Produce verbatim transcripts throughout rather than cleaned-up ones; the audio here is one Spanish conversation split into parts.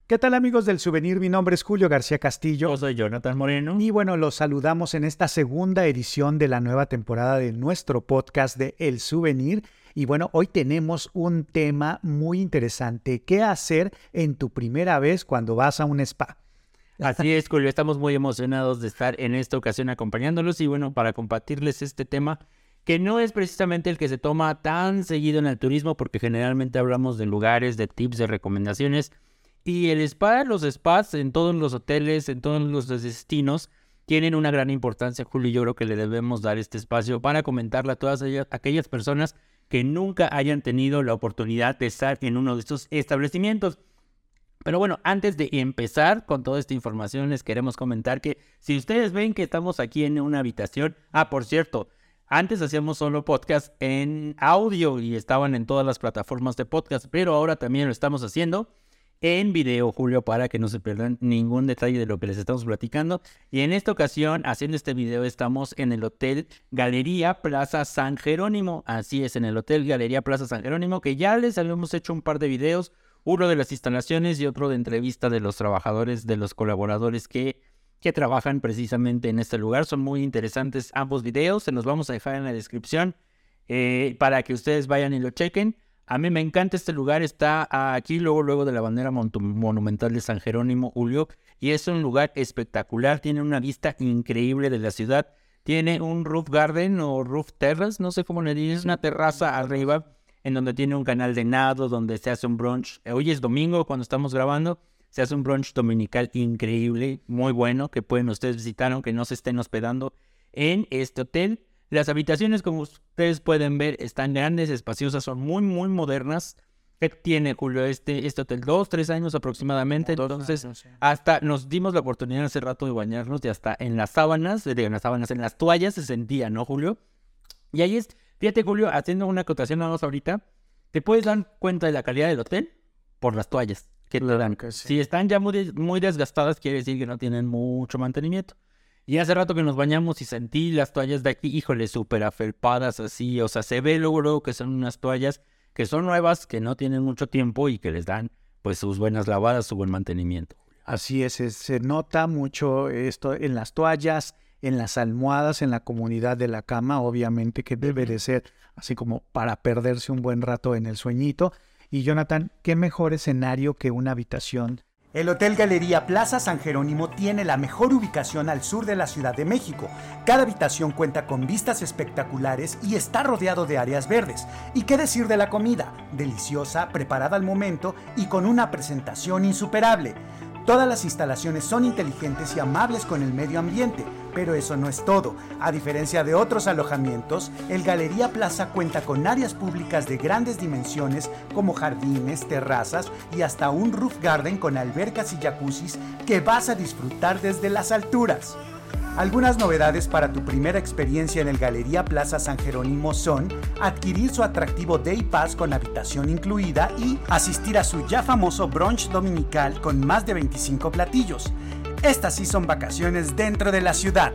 ¿Qué tal, amigos del Souvenir? Mi nombre es Julio García Castillo. Yo soy Jonathan Moreno. Y bueno, los saludamos en esta segunda edición de la nueva temporada de nuestro podcast de El Souvenir. Y bueno, hoy tenemos un tema muy interesante. ¿Qué hacer en tu primera vez cuando vas a un spa? Así es, Julio. Estamos muy emocionados de estar en esta ocasión acompañándolos y bueno, para compartirles este tema que no es precisamente el que se toma tan seguido en el turismo, porque generalmente hablamos de lugares, de tips, de recomendaciones. Y el spa, los spas en todos los hoteles, en todos los destinos, tienen una gran importancia, Julio, y yo creo que le debemos dar este espacio para comentarle a todas ellas, aquellas personas que nunca hayan tenido la oportunidad de estar en uno de estos establecimientos. Pero bueno, antes de empezar con toda esta información, les queremos comentar que si ustedes ven que estamos aquí en una habitación, ah, por cierto, antes hacíamos solo podcast en audio y estaban en todas las plataformas de podcast, pero ahora también lo estamos haciendo en video, Julio, para que no se pierdan ningún detalle de lo que les estamos platicando. Y en esta ocasión, haciendo este video, estamos en el Hotel Galería Plaza San Jerónimo. Así es, en el Hotel Galería Plaza San Jerónimo, que ya les habíamos hecho un par de videos, uno de las instalaciones y otro de entrevista de los trabajadores, de los colaboradores que, que trabajan precisamente en este lugar. Son muy interesantes ambos videos, se los vamos a dejar en la descripción eh, para que ustedes vayan y lo chequen. A mí me encanta este lugar, está aquí luego, luego de la bandera monumental de San Jerónimo, Julio, y es un lugar espectacular, tiene una vista increíble de la ciudad, tiene un roof garden o roof terrace, no sé cómo le dices, una terraza arriba en donde tiene un canal de nado, donde se hace un brunch. Hoy es domingo cuando estamos grabando, se hace un brunch dominical increíble, muy bueno, que pueden ustedes visitar aunque no se estén hospedando en este hotel. Las habitaciones, como ustedes pueden ver, están grandes, espaciosas, son muy, muy modernas. ¿Qué tiene, Julio, este, este hotel? Dos, tres años aproximadamente. Dos Entonces, años, sí. Hasta nos dimos la oportunidad hace rato de bañarnos y hasta en las sábanas, en las sábanas, en las toallas se sentía, ¿no, Julio? Y ahí es, fíjate, Julio, haciendo una acotación nada más ahorita, te puedes dar cuenta de la calidad del hotel por las toallas que te dan. Que sí. Si están ya muy, muy desgastadas, quiere decir que no tienen mucho mantenimiento. Y hace rato que nos bañamos y sentí las toallas de aquí, híjole, súper afelpadas así. O sea, se ve luego, luego que son unas toallas que son nuevas, que no tienen mucho tiempo y que les dan pues sus buenas lavadas, su buen mantenimiento. Así es, es se nota mucho esto en las toallas, en las almohadas, en la comodidad de la cama, obviamente que debe de ser así como para perderse un buen rato en el sueñito. Y Jonathan, ¿qué mejor escenario que una habitación? El Hotel Galería Plaza San Jerónimo tiene la mejor ubicación al sur de la Ciudad de México. Cada habitación cuenta con vistas espectaculares y está rodeado de áreas verdes. ¿Y qué decir de la comida? Deliciosa, preparada al momento y con una presentación insuperable. Todas las instalaciones son inteligentes y amables con el medio ambiente, pero eso no es todo. A diferencia de otros alojamientos, el Galería Plaza cuenta con áreas públicas de grandes dimensiones como jardines, terrazas y hasta un roof garden con albercas y jacuzzis que vas a disfrutar desde las alturas. Algunas novedades para tu primera experiencia en el Galería Plaza San Jerónimo son adquirir su atractivo Day Pass con habitación incluida y asistir a su ya famoso brunch dominical con más de veinticinco platillos. Estas sí son vacaciones dentro de la ciudad.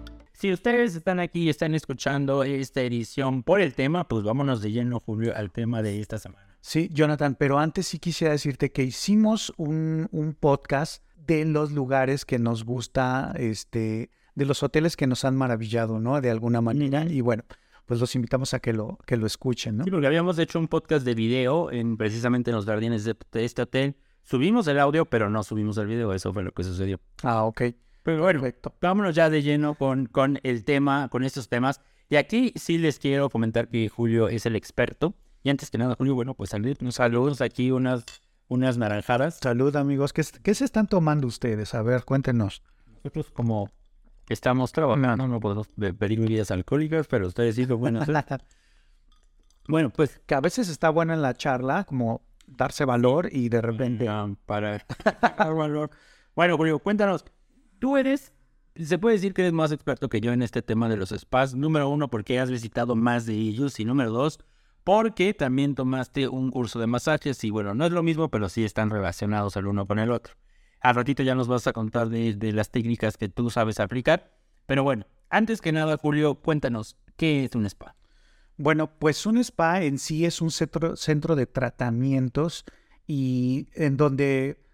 Si ustedes están aquí y están escuchando esta edición por el tema, pues vámonos de lleno, Julio, al tema de esta semana. Sí, Jonathan, pero antes sí quisiera decirte que hicimos un, un podcast de los lugares que nos gusta, este... de los hoteles que nos han maravillado, ¿no? De alguna manera. Y bueno, pues los invitamos a que lo, que lo escuchen, ¿no? Sí, porque habíamos hecho un podcast de video en precisamente en los jardines de, de este hotel. Subimos el audio, pero no subimos el video. Eso fue lo que sucedió. Ah, ok. Pero bueno, perfecto. Vámonos ya de lleno con, con el tema, con estos temas. Y aquí sí les quiero comentar que Julio es el experto. Y antes que nada, Julio, bueno, pues saludos, saludos aquí unas, unas naranjadas. Salud, amigos. ¿Qué, ¿Qué se están tomando ustedes? A ver, cuéntenos. Nosotros como... Estamos trabajando, no podemos pedir bebidas alcohólicas, pero ustedes sí lo pueden hacer. Bueno, pues que a veces está buena en la charla, como darse valor y de repente... Uh, para dar valor. Bueno, Julio, cuéntanos, tú eres, se puede decir que eres más experto que yo en este tema de los spas. Número uno, porque has visitado más de ellos. Y número dos, porque también tomaste un curso de masajes. Y bueno, no es lo mismo, pero sí están relacionados el uno con el otro. Al ratito ya nos vas a contar de, de las técnicas que tú sabes aplicar. Pero bueno, antes que nada, Julio, cuéntanos, ¿qué es un spa? Bueno, pues un spa en sí es un centro, centro de tratamientos y en donde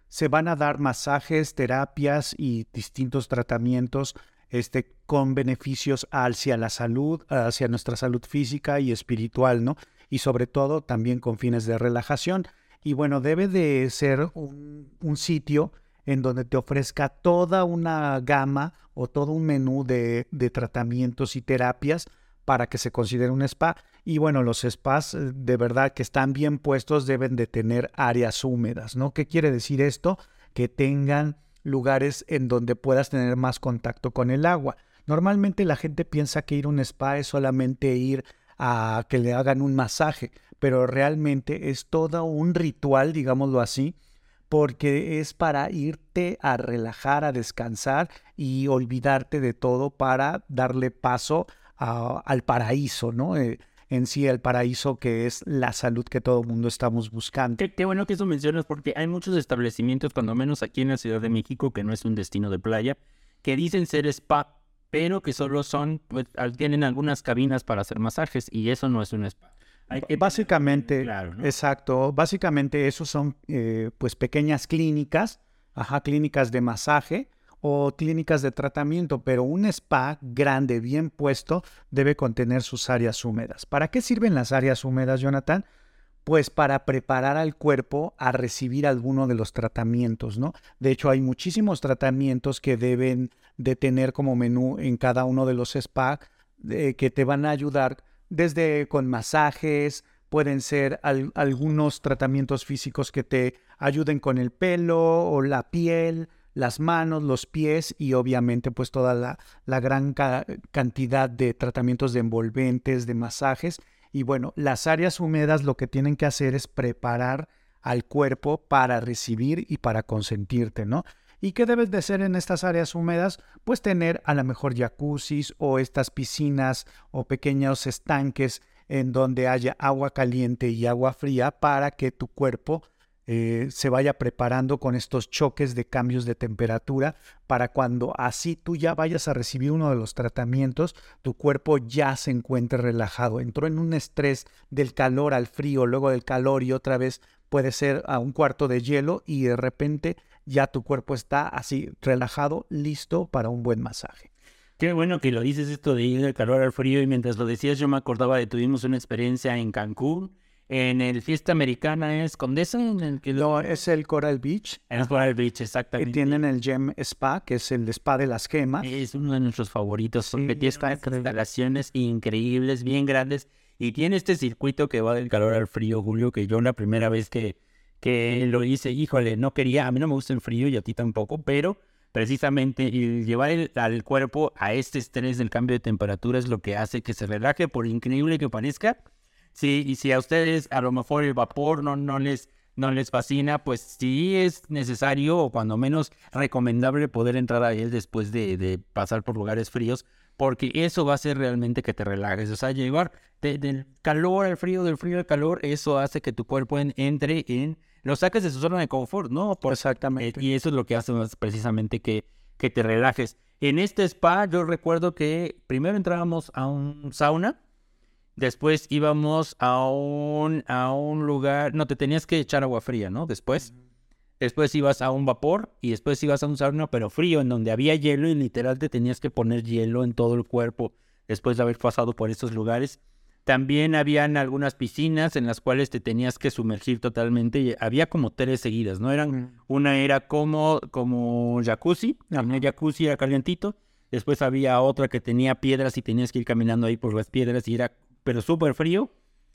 se van a dar masajes, terapias y distintos tratamientos este, con beneficios hacia la salud, hacia nuestra salud física y espiritual, ¿no? Y sobre todo también con fines de relajación. Y bueno, debe de ser un, un sitio en donde te ofrezca toda una gama o todo un menú de, de tratamientos y terapias para que se considere un spa. Y bueno, los spas de verdad que están bien puestos deben de tener áreas húmedas, ¿no? ¿Qué quiere decir esto? Que tengan lugares en donde puedas tener más contacto con el agua. Normalmente la gente piensa que ir a un spa es solamente ir a que le hagan un masaje, pero realmente es todo un ritual, digámoslo así, porque es para irte a relajar, a descansar y olvidarte de todo para darle paso a, al paraíso, ¿no? Eh, en sí el paraíso que es la salud que todo el mundo estamos buscando. Qué, qué bueno que eso mencionas porque hay muchos establecimientos, cuando menos aquí en la Ciudad de México, que no es un destino de playa, que dicen ser spa, pero que solo son, pues, tienen algunas cabinas para hacer masajes y eso no es un spa. Hay que básicamente, claro, ¿no? Exacto, básicamente esos son eh, pues pequeñas clínicas, ajá, clínicas de masaje o clínicas de tratamiento, pero un spa grande, bien puesto, debe contener sus áreas húmedas. ¿Para qué sirven las áreas húmedas, Jonathan? Pues para preparar al cuerpo a recibir alguno de los tratamientos, ¿no? De hecho, hay muchísimos tratamientos que deben de tener como menú en cada uno de los spas eh, que te van a ayudar desde con masajes, pueden ser al, algunos tratamientos físicos que te ayuden con el pelo o la piel, las manos, los pies y obviamente pues toda la, la gran ca- cantidad de tratamientos de envolventes, de masajes. Y bueno, las áreas húmedas lo que tienen que hacer es preparar al cuerpo para recibir y para consentirte, ¿no? ¿Y qué debes de hacer en estas áreas húmedas? Pues tener a lo mejor jacuzzis o estas piscinas o pequeños estanques en donde haya agua caliente y agua fría para que tu cuerpo eh, se vaya preparando con estos choques de cambios de temperatura para cuando así tú ya vayas a recibir uno de los tratamientos, tu cuerpo ya se encuentre relajado. Entró en un estrés del calor al frío, luego del calor y otra vez puede ser a un cuarto de hielo y de repente ya tu cuerpo está así relajado, listo para un buen masaje. Qué bueno que lo dices esto de ir del calor al frío y mientras lo decías yo me acordaba de tuvimos una experiencia en Cancún, en el Fiesta Americana es Condesa, en el que No, es el Coral Beach. En el Coral Beach, Y exactamente. tienen el Gem Spa, que es el spa de las gemas. Es uno de nuestros favoritos, porque Sí, tiene está unas increíble. instalaciones increíbles, bien grandes, y tiene este circuito que va del calor al frío, Julio, que yo la primera vez que, que lo hice, híjole, no quería, a mí no me gusta el frío y a ti tampoco, pero precisamente el llevar el, al cuerpo a este estrés del cambio de temperatura es lo que hace que se relaje, por increíble que parezca. Sí, y si a ustedes a lo mejor el vapor no, no les... no les fascina, pues sí es necesario o cuando menos recomendable poder entrar a él después de, de pasar por lugares fríos, porque eso va a hacer realmente que te relajes. O sea, llevar de, del calor al frío, del frío al calor, eso hace que tu cuerpo en, entre en... lo saques de su zona de confort, ¿no? Por, Exactamente. eh, y eso es lo que hace más precisamente que, que te relajes. En este spa yo recuerdo que primero entrábamos a un sauna. Después íbamos a un, a un lugar, no, te tenías que echar agua fría, ¿no? Después, uh-huh. Después ibas a un vapor y después ibas a un sauna, pero frío, en donde había hielo y literal te tenías que poner hielo en todo el cuerpo después de haber pasado por estos lugares. También habían algunas piscinas en las cuales te tenías que sumergir totalmente. Y había como tres seguidas, ¿no? Eran, uh-huh. Una era como, como jacuzzi, el jacuzzi era calientito. Después había otra que tenía piedras y tenías que ir caminando ahí por las piedras y era... pero súper frío,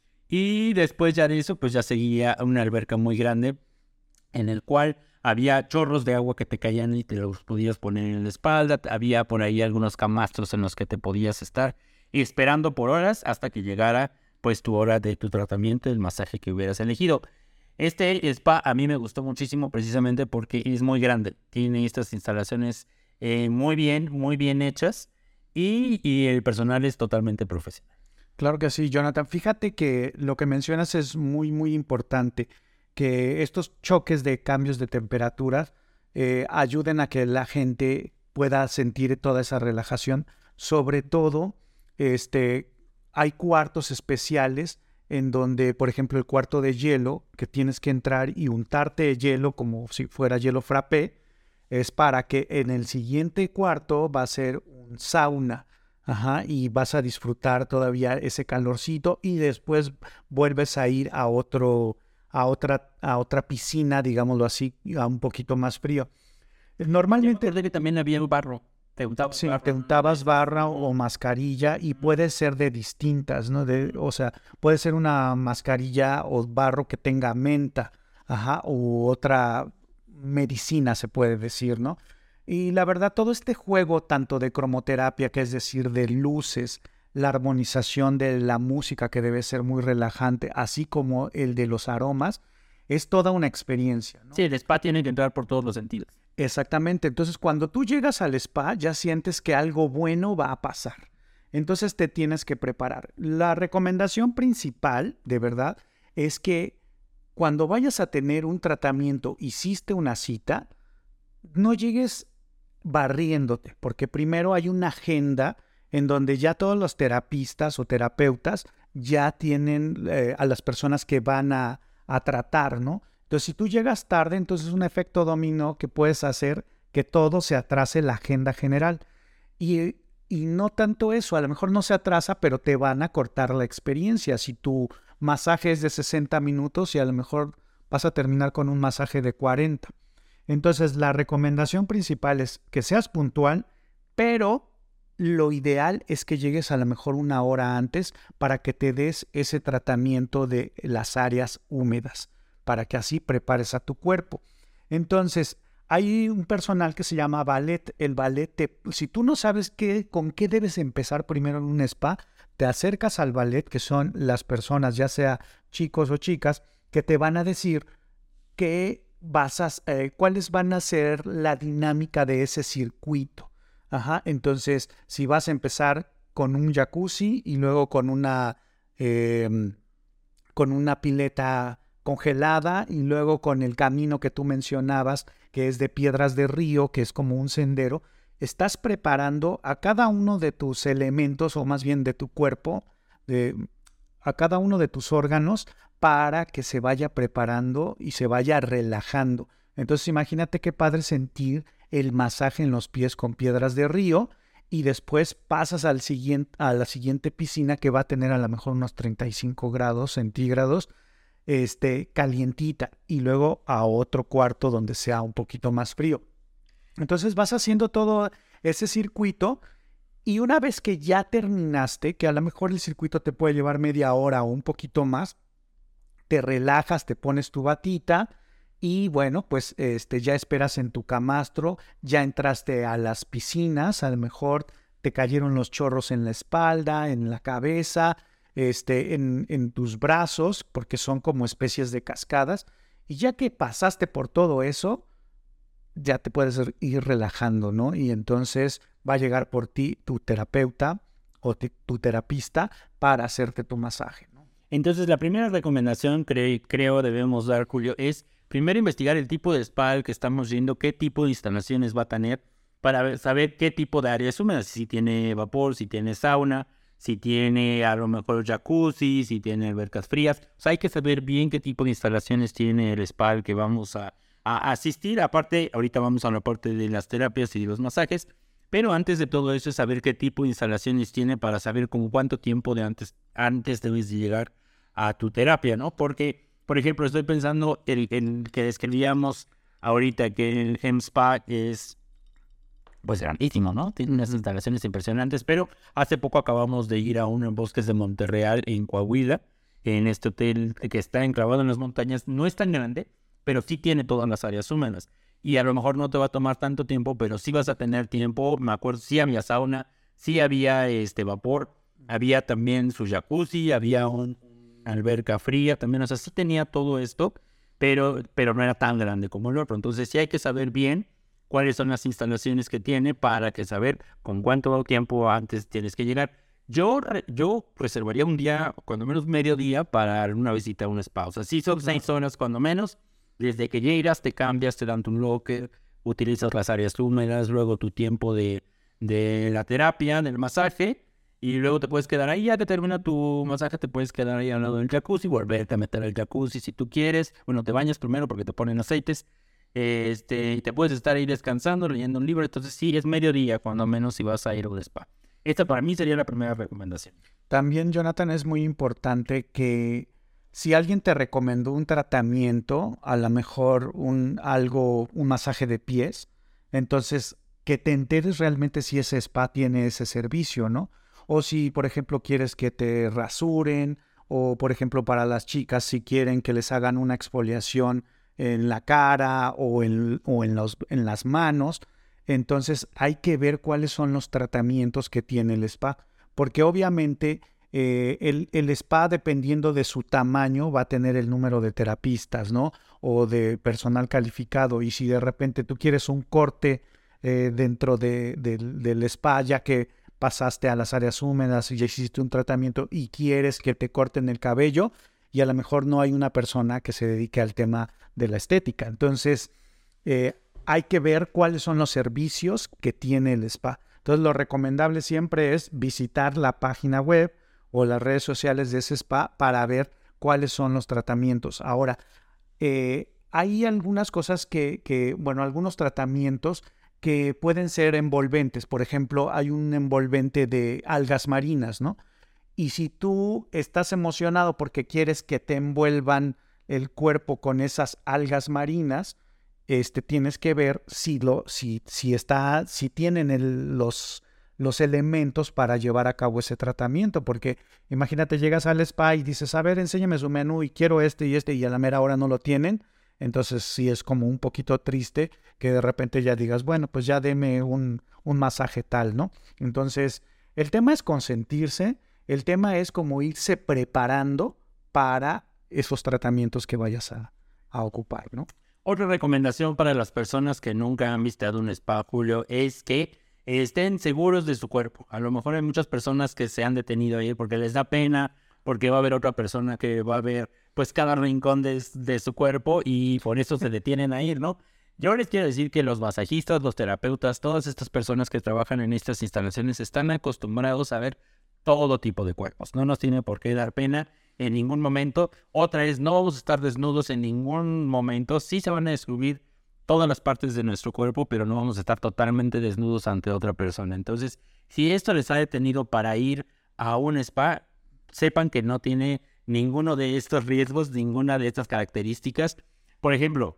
y después ya de eso, pues ya seguía una alberca muy grande, en el cual había chorros de agua que te caían y te los podías poner en la espalda, había por ahí algunos camastros en los que te podías estar esperando por horas hasta que llegara, pues, tu hora de tu tratamiento, el masaje que hubieras elegido. Este spa a mí me gustó muchísimo precisamente porque es muy grande, tiene estas instalaciones eh, muy bien, muy bien hechas, y, y el personal es totalmente profesional. Claro que sí, Jonathan. Fíjate que lo que mencionas es muy, muy importante, que estos choques de cambios de temperaturas eh, ayuden a que la gente pueda sentir toda esa relajación. Sobre todo, este, hay cuartos especiales en donde, por ejemplo, el cuarto de hielo, que tienes que entrar y untarte hielo como si fuera hielo frappé, es para que en el siguiente cuarto va a ser un sauna. Ajá, y vas a disfrutar todavía ese calorcito y después vuelves a ir a otro, a otra, a otra piscina, digámoslo así, a un poquito más frío. Normalmente que también había un barro. Te untabas, sí, barro. te untabas barra o mascarilla y puede ser de distintas, ¿no? De, o sea, puede ser una mascarilla o barro que tenga menta, ajá, u otra medicina se puede decir, ¿no? Y la verdad, todo este juego, tanto de cromoterapia, que es decir, de luces, la armonización de la música, que debe ser muy relajante, así como el de los aromas, es toda una experiencia, ¿no? Sí, el spa tiene que entrar por todos los sentidos. Exactamente. Entonces, cuando tú llegas al spa, ya sientes que algo bueno va a pasar. Entonces, te tienes que preparar. La recomendación principal, de verdad, es que cuando vayas a tener un tratamiento, hiciste una cita, no llegues barriéndote, porque primero hay una agenda en donde ya todos los terapistas o terapeutas ya tienen eh, a las personas que van a, a tratar, ¿no? Entonces, si tú llegas tarde, entonces es un efecto dominó que puedes hacer que todo se atrase la agenda general. Y, y no tanto eso, a lo mejor no se atrasa, pero te van a cortar la experiencia. Si tu masaje es de sesenta minutos y a lo mejor vas a terminar con un masaje de cuarenta. Entonces, la recomendación principal es que seas puntual, pero lo ideal es que llegues a lo mejor una hora antes para que te des ese tratamiento de las áreas húmedas, para que así prepares a tu cuerpo. Entonces, hay un personal que se llama ballet. El ballet, te, si tú no sabes qué, con qué debes empezar primero en un spa, te acercas al ballet, que son las personas, ya sea chicos o chicas, que te van a decir qué vas a, eh, cuáles van a ser la dinámica de ese circuito. Ajá. Entonces, si vas a empezar con un jacuzzi y luego con una, eh, con una pileta congelada y luego con el camino que tú mencionabas, que es de piedras de río, que es como un sendero, estás preparando a cada uno de tus elementos, o más bien de tu cuerpo, de, a cada uno de tus órganos, para que se vaya preparando y se vaya relajando. Entonces imagínate qué padre sentir el masaje en los pies con piedras de río y después pasas al siguiente, a la siguiente piscina que va a tener a lo mejor unos treinta y cinco grados centígrados, este, calientita, y luego a otro cuarto donde sea un poquito más frío. Entonces vas haciendo todo ese circuito y una vez que ya terminaste, que a lo mejor el circuito te puede llevar media hora o un poquito más, te relajas, te pones tu batita y bueno, pues este, ya esperas en tu camastro, ya entraste a las piscinas, a lo mejor te cayeron los chorros en la espalda, en la cabeza, este, en, en tus brazos, porque son como especies de cascadas, y ya que pasaste por todo eso, ya te puedes ir relajando, ¿no? Y entonces va a llegar por ti tu terapeuta o te, tu terapista para hacerte tu masaje, ¿no? Entonces, la primera recomendación cre- creo debemos dar, Julio, es primero investigar el tipo de spa al que estamos yendo, qué tipo de instalaciones va a tener, para ver, saber qué tipo de áreas húmedas, si tiene vapor, si tiene sauna, si tiene a lo mejor jacuzzi, si tiene albercas frías. O sea, hay que saber bien qué tipo de instalaciones tiene el spa al que vamos a, a asistir. Aparte, ahorita vamos a la parte de las terapias y de los masajes, pero antes de todo eso es saber qué tipo de instalaciones tiene para saber con cuánto tiempo de antes, antes debes de llegar a tu terapia, ¿no? Porque, por ejemplo, estoy pensando en el que describíamos ahorita, que el Gem Spa es pues grandísimo, ¿no? Tiene unas instalaciones impresionantes, pero hace poco acabamos de ir a uno en Bosques de Monterreal, en Coahuila, en este hotel que está enclavado en las montañas. No es tan grande, pero sí tiene todas las áreas húmedas. Y a lo mejor no te va a tomar tanto tiempo, pero sí vas a tener tiempo. Me acuerdo, sí había sauna, sí había este vapor, había también su jacuzzi, había una alberca fría también. O sea, sí tenía todo esto, pero, pero no era tan grande como el otro. Entonces sí hay que saber bien cuáles son las instalaciones que tiene para que saber con cuánto tiempo antes tienes que llegar. Yo, yo reservaría un día, cuando menos medio día, para una visita a un spa. O sea, sí son seis horas cuando menos. Desde que llegas, te cambias, te dan tu locker, utilizas las áreas húmedas, luego tu tiempo de, de la terapia, del masaje, y luego te puedes quedar ahí, ya que termina tu masaje, te puedes quedar ahí al lado del jacuzzi, volverte a meter al jacuzzi si tú quieres. Bueno, te bañas primero porque te ponen aceites. Este, y te puedes estar ahí descansando, leyendo un libro. Entonces sí, es mediodía cuando menos si vas a ir a un spa. Esta para mí sería la primera recomendación. También, Jonathan, es muy importante que si alguien te recomendó un tratamiento, a lo mejor un algo, un masaje de pies, entonces que te enteres realmente si ese spa tiene ese servicio, ¿no? O si, por ejemplo, quieres que te rasuren, o por ejemplo para las chicas si quieren que les hagan una exfoliación en la cara o en, o en, los, en las manos. Entonces hay que ver cuáles son los tratamientos que tiene el spa, porque obviamente eh, el, el spa, dependiendo de su tamaño, va a tener el número de terapistas, ¿no? O de personal calificado. Y si de repente tú quieres un corte eh, dentro de, de, del spa, ya que pasaste a las áreas húmedas y ya hiciste un tratamiento y quieres que te corten el cabello, y a lo mejor no hay una persona que se dedique al tema de la estética. Entonces, eh, hay que ver cuáles son los servicios que tiene el spa. Entonces, lo recomendable siempre es visitar la página web o las redes sociales de ese spa para ver cuáles son los tratamientos. Ahora, eh, hay algunas cosas que, que, bueno, algunos tratamientos que pueden ser envolventes. Por ejemplo, hay un envolvente de algas marinas, ¿no? Y si tú estás emocionado porque quieres que te envuelvan el cuerpo con esas algas marinas, este, tienes que ver si, lo, si, si, está, si tienen el, los, los elementos para llevar a cabo ese tratamiento. Porque imagínate, llegas al spa y dices, a ver, enséñame su menú y quiero este y este, y a la mera hora no lo tienen. Entonces sí es como un poquito triste que de repente ya digas, bueno, pues ya deme un, un masaje tal, ¿no? Entonces, el tema es consentirse, el tema es como irse preparando para esos tratamientos que vayas a, a ocupar, ¿no? Otra recomendación para las personas que nunca han visitado un spa, Julio, es que estén seguros de su cuerpo. A lo mejor hay muchas personas que se han detenido ahí porque les da pena, porque va a haber otra persona que va a ver pues cada rincón de, de su cuerpo y por eso se detienen a ir, ¿no? Yo les quiero decir que los masajistas, los terapeutas, todas estas personas que trabajan en estas instalaciones están acostumbrados a ver todo tipo de cuerpos. No nos tiene por qué dar pena en ningún momento. Otra es, no vamos a estar desnudos en ningún momento. Sí se van a descubrir todas las partes de nuestro cuerpo, pero no vamos a estar totalmente desnudos ante otra persona. Entonces, si esto les ha detenido para ir a un spa, sepan que no tiene ninguno de estos riesgos, ninguna de estas características. Por ejemplo,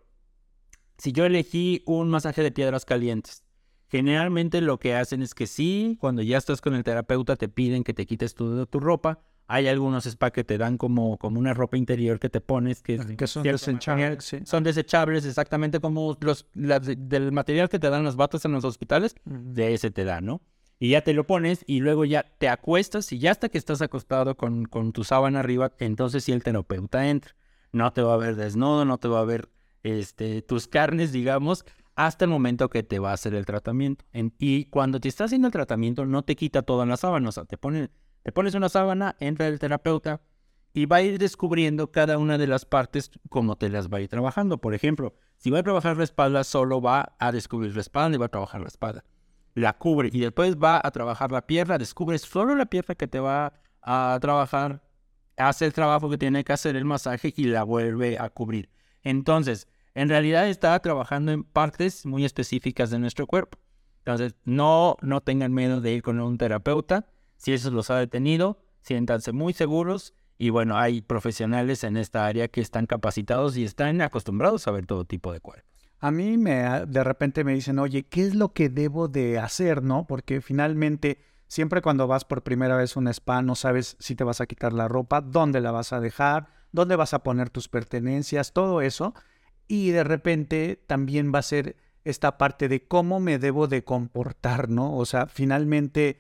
si yo elegí un masaje de piedras calientes, generalmente lo que hacen es que sí, cuando ya estás con el terapeuta te piden que te quites tu, tu ropa. Hay algunos spa que te dan como, como una ropa interior que te pones, que, que son desechables. Sí. Son desechables, exactamente como los la, del material que te dan las batas en los hospitales, uh-huh. De ese te dan, ¿no? Y ya te lo pones y luego ya te acuestas y ya hasta que estás acostado con, con tu sábana arriba, entonces sí el terapeuta entra. No te va a ver desnudo, no te va a ver este, tus carnes, digamos, hasta el momento que te va a hacer el tratamiento. En, y cuando te está haciendo el tratamiento no te quita toda la sábana, o sea, te, pone, te pones una sábana, entra el terapeuta y va a ir descubriendo cada una de las partes como te las va a ir trabajando. Por ejemplo, si va a trabajar la espalda, solo va a descubrir la espalda y va a trabajar la espalda. La cubre y después va a trabajar la pierna, descubre solo la pierna que te va a trabajar, hace el trabajo que tiene que hacer el masaje y la vuelve a cubrir. Entonces, en realidad está trabajando en partes muy específicas de nuestro cuerpo. Entonces, no, no tengan miedo de ir con un terapeuta. Si eso los ha detenido, siéntanse muy seguros. Y bueno, hay profesionales en esta área que están capacitados y están acostumbrados a ver todo tipo de cuerpos. A mí me, de repente me dicen, oye, ¿qué es lo que debo de hacer, no? Porque finalmente, siempre cuando vas por primera vez a un spa, no sabes si te vas a quitar la ropa, dónde la vas a dejar, dónde vas a poner tus pertenencias, todo eso. Y de repente también va a ser esta parte de cómo me debo de comportar, ¿no? O sea, finalmente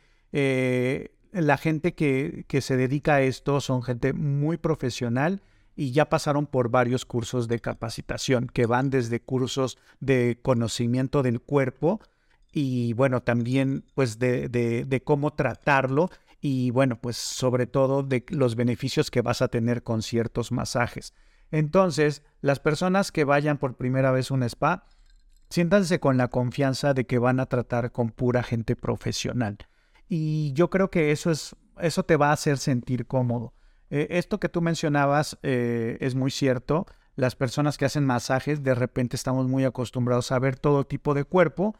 eh, la gente que, que se dedica a esto son gente muy profesional y ya pasaron por varios cursos de capacitación que van desde cursos de conocimiento del cuerpo y bueno, también pues de, de, de cómo tratarlo y bueno, pues sobre todo de los beneficios que vas a tener con ciertos masajes. Entonces, las personas que vayan por primera vez a un spa, siéntanse con la confianza de que van a tratar con pura gente profesional. y yo creo que eso, es, eso te va a hacer sentir cómodo. Eh, esto que tú mencionabas eh, es muy cierto. Las personas que hacen masajes, de repente estamos muy acostumbrados a ver todo tipo de cuerpo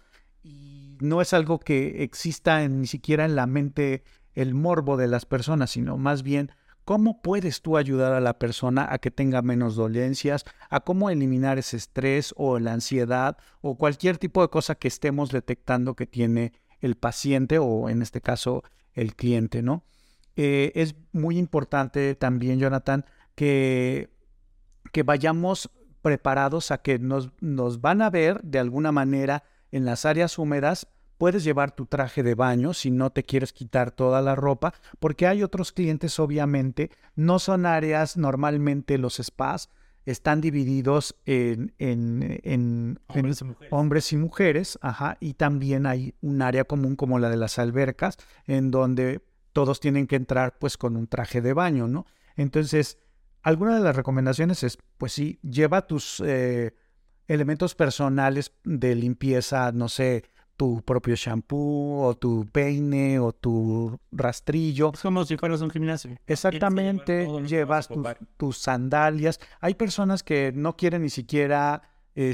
y no es algo que exista en, ni siquiera en la mente el morbo de las personas, sino más bien cómo puedes tú ayudar a la persona a que tenga menos dolencias, a cómo eliminar ese estrés o la ansiedad o cualquier tipo de cosa que estemos detectando que tiene el paciente o en este caso el cliente, ¿no? Eh, es muy importante también, Jonathan, que, que vayamos preparados a que nos, nos van a ver de alguna manera en las áreas húmedas. Puedes llevar tu traje de baño si no te quieres quitar toda la ropa, porque hay otros clientes, obviamente, no son áreas, normalmente los spas están divididos en, en, en, Hombres en y mujeres. hombres y mujeres, ajá, y también hay un área común como la de las albercas, en donde todos tienen que entrar pues con un traje de baño, ¿no? Entonces, alguna de las recomendaciones es, pues sí, lleva tus eh, elementos personales de limpieza, no sé, tu propio shampoo o tu peine o tu rastrillo. Es como si fueras un gimnasio. Exactamente, Todo lo que llevas vas a tus, ocupar. tus sandalias. Hay personas que no quieren ni siquiera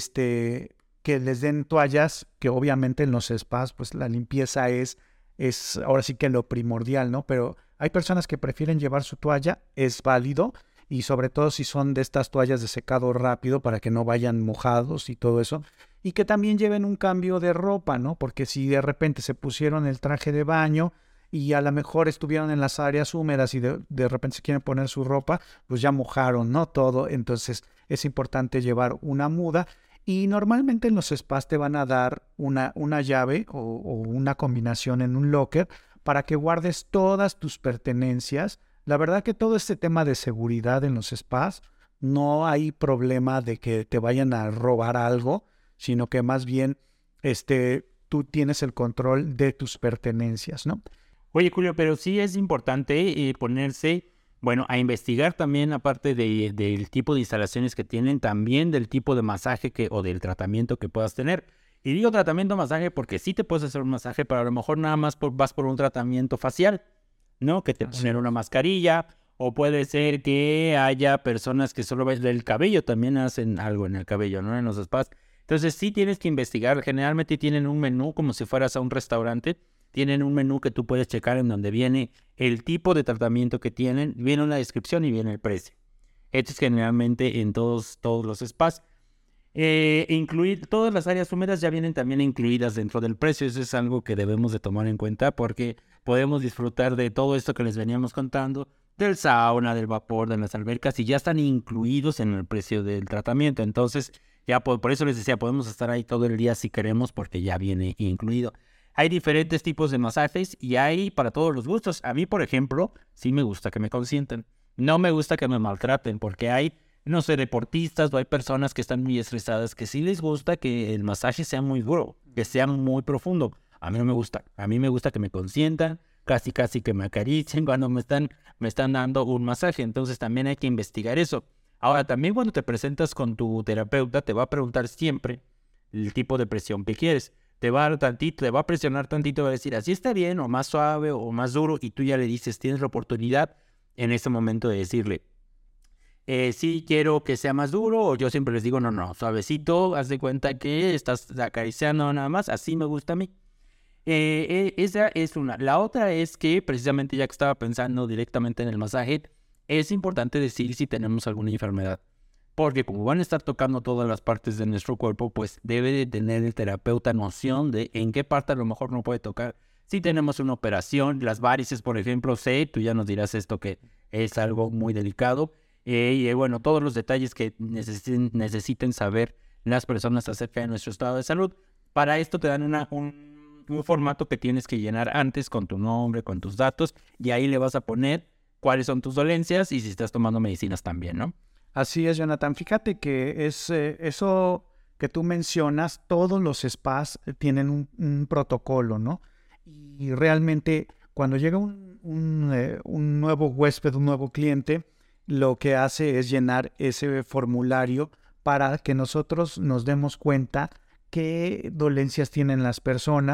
este, que les den toallas, que obviamente en los spas pues la limpieza es, es ahora sí que lo primordial, ¿no? Pero hay personas que prefieren llevar su toalla, es válido, y sobre todo si son de estas toallas de secado rápido para que no vayan mojados y todo eso. Y que también lleven un cambio de ropa, ¿no? Porque si de repente se pusieron el traje de baño y a lo mejor estuvieron en las áreas húmedas y de, de repente se quieren poner su ropa, pues ya mojaron, ¿no? Todo. Entonces es importante llevar una muda. Y normalmente en los spas te van a dar una, una llave o, o una combinación en un locker para que guardes todas tus pertenencias. La verdad que todo este tema de seguridad en los spas, no hay problema de que te vayan a robar algo, sino que más bien este, tú tienes el control de tus pertenencias, ¿no? Oye, Julio, pero sí es importante eh, ponerse, bueno, a investigar también, aparte de, del tipo de instalaciones que tienen, también del tipo de masaje que, o del tratamiento que puedas tener. Y digo tratamiento masaje porque sí te puedes hacer un masaje, pero a lo mejor nada más por, vas por un tratamiento facial, ¿no? Que te Así ponen una mascarilla, o puede ser que haya personas que solo ven el cabello, también hacen algo en el cabello, ¿no? En los spas. Entonces sí tienes que investigar. Generalmente tienen un menú como si fueras a un restaurante. Tienen un menú que tú puedes checar en donde viene el tipo de tratamiento que tienen, viene una descripción y viene el precio. Esto es generalmente en todos, todos los spas. Eh, incluir todas las áreas húmedas ya vienen también incluidas dentro del precio. Eso es algo que debemos de tomar en cuenta porque podemos disfrutar de todo esto que les veníamos contando, del sauna, del vapor, de las albercas, y ya están incluidos en el precio del tratamiento. Entonces, ya por, por eso les decía, podemos estar ahí todo el día si queremos porque ya viene incluido. Hay diferentes tipos de masajes y hay para todos los gustos. A mí, por ejemplo, sí me gusta que me consientan. No me gusta que me maltraten porque hay, no sé, deportistas o hay personas que están muy estresadas que sí les gusta que el masaje sea muy duro, que sea muy profundo. A mí no me gusta. A mí me gusta que me consientan, casi casi que me acaricien cuando me están, me están dando un masaje. Entonces también hay que investigar eso. Ahora, también cuando te presentas con tu terapeuta, te va a preguntar siempre el tipo de presión que quieres. Te va a dar tantito, te va a presionar tantito, va a decir, así está bien, o más suave, o más duro, y tú ya le dices, tienes la oportunidad en ese momento de decirle, eh, sí quiero que sea más duro, o yo siempre les digo, no, no, suavecito, haz de cuenta que estás acariciando nada más, así me gusta a mí. Eh, eh, esa es una. La otra es que, precisamente ya que estaba pensando directamente en el masaje, es importante decir si tenemos alguna enfermedad. Porque como van a estar tocando todas las partes de nuestro cuerpo, pues debe de tener el terapeuta noción de en qué parte a lo mejor no puede tocar. Si tenemos una operación, las varices, por ejemplo, sé, tú ya nos dirás esto que es algo muy delicado. Eh, y eh, bueno, todos los detalles que necesiten, necesiten saber las personas acerca de nuestro estado de salud. Para esto te dan una, un, un formato que tienes que llenar antes con tu nombre, con tus datos, y ahí le vas a poner cuáles son tus dolencias y si estás tomando medicinas también, ¿no? Así es, Jonathan. Fíjate que es eh, eso que tú mencionas, todos los spas tienen un, un protocolo, ¿no? Y realmente cuando llega un, un, eh, un nuevo huésped, un nuevo cliente, lo que hace es llenar ese formulario para que nosotros nos demos cuenta qué dolencias tienen las personas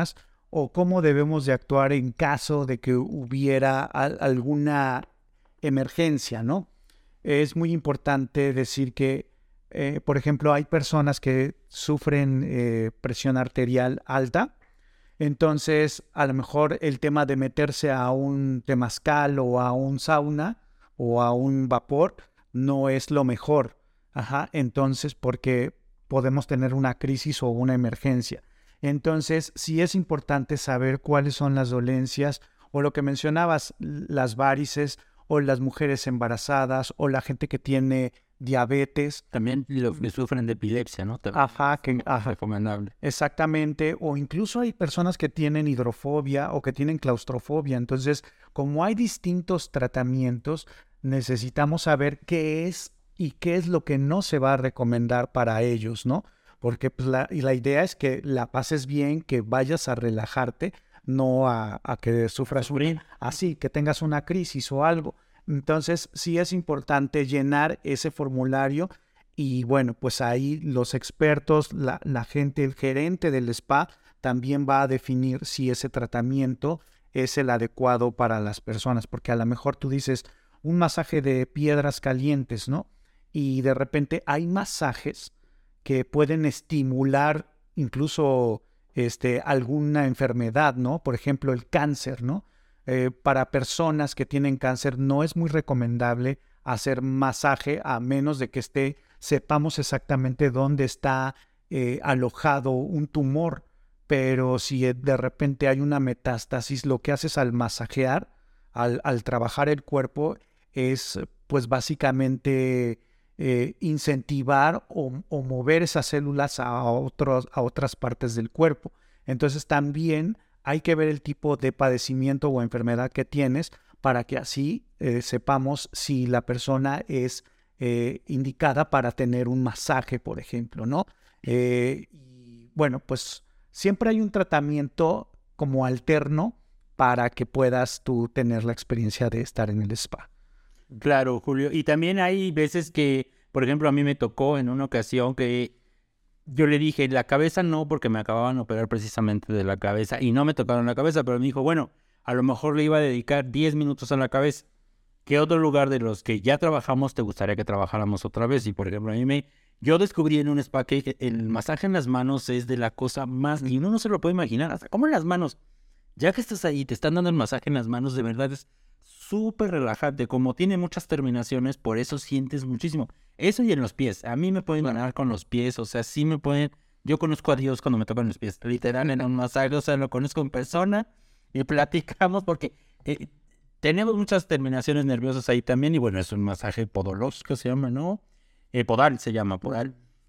o cómo debemos de actuar en caso de que hubiera al- alguna emergencia, ¿no? Es muy importante decir que, eh, por ejemplo, hay personas que sufren eh, presión arterial alta. Entonces, a lo mejor el tema de meterse a un temazcal o a un sauna o a un vapor no es lo mejor. Ajá, entonces, porque podemos tener una crisis o una emergencia. Entonces, sí es importante saber cuáles son las dolencias o lo que mencionabas, las varices o las mujeres embarazadas o la gente que tiene diabetes. También los que sufren de epilepsia, ¿no? También Ajá, que, es ajá. recomendable. Exactamente, o incluso hay personas que tienen hidrofobia o que tienen claustrofobia. Entonces, como hay distintos tratamientos, necesitamos saber qué es y qué es lo que no se va a recomendar para ellos, ¿no? Porque pues, la, y la idea es que la pases bien, que vayas a relajarte, no a, a que sufras un, así, que tengas una crisis o algo. Entonces, sí es importante llenar ese formulario. Y bueno, pues ahí los expertos, la, la gente, el gerente del spa también va a definir si ese tratamiento es el adecuado para las personas, porque a lo mejor tú dices un masaje de piedras calientes, ¿no? Y de repente hay masajes que pueden estimular incluso este, alguna enfermedad, ¿no? Por ejemplo, el cáncer, ¿no? Eh, para personas que tienen cáncer no es muy recomendable hacer masaje a menos de que esté sepamos exactamente dónde está eh, alojado un tumor, pero si de repente hay una metástasis, lo que haces al masajear, al, al trabajar el cuerpo, es pues básicamente eh, incentivar o, o mover esas células a, otros, a otras partes del cuerpo. Entonces también hay que ver el tipo de padecimiento o enfermedad que tienes para que así eh, sepamos si la persona es Eh, indicada para tener un masaje, por ejemplo, ¿no? Eh, y bueno, pues siempre hay un tratamiento como alterno para que puedas tú tener la experiencia de estar en el spa. Claro, Julio. Y también hay veces que, por ejemplo, a mí me tocó en una ocasión que yo le dije, la cabeza no, porque me acababan de operar precisamente de la cabeza y no me tocaron la cabeza, pero me dijo, bueno, a lo mejor le iba a dedicar diez minutos a la cabeza. ¿Qué otro lugar de los que ya trabajamos te gustaría que trabajáramos otra vez? Y por ejemplo, a mí me... Yo descubrí en un spa que el masaje en las manos es de la cosa más... Y uno no se lo puede imaginar. Hasta cómo en las manos. Ya que estás ahí, te están dando el masaje en las manos, de verdad es súper relajante. Como tiene muchas terminaciones, por eso sientes muchísimo. Eso y en los pies. A mí me pueden ganar con los pies. O sea, sí me pueden... Yo conozco a Dios cuando me tocan los pies. Literal, en un masaje. O sea, lo conozco en persona y platicamos porque... Eh, Tenemos muchas terminaciones nerviosas ahí también y bueno, es un masaje podológico, se llama, ¿no? Eh, podal se llama, podal.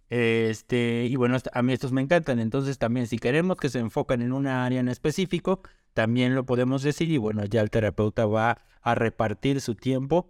Este, y bueno, a mí estos me encantan, entonces también si queremos que se enfoquen en una área en específico, también lo podemos decir y bueno, ya el terapeuta va a repartir su tiempo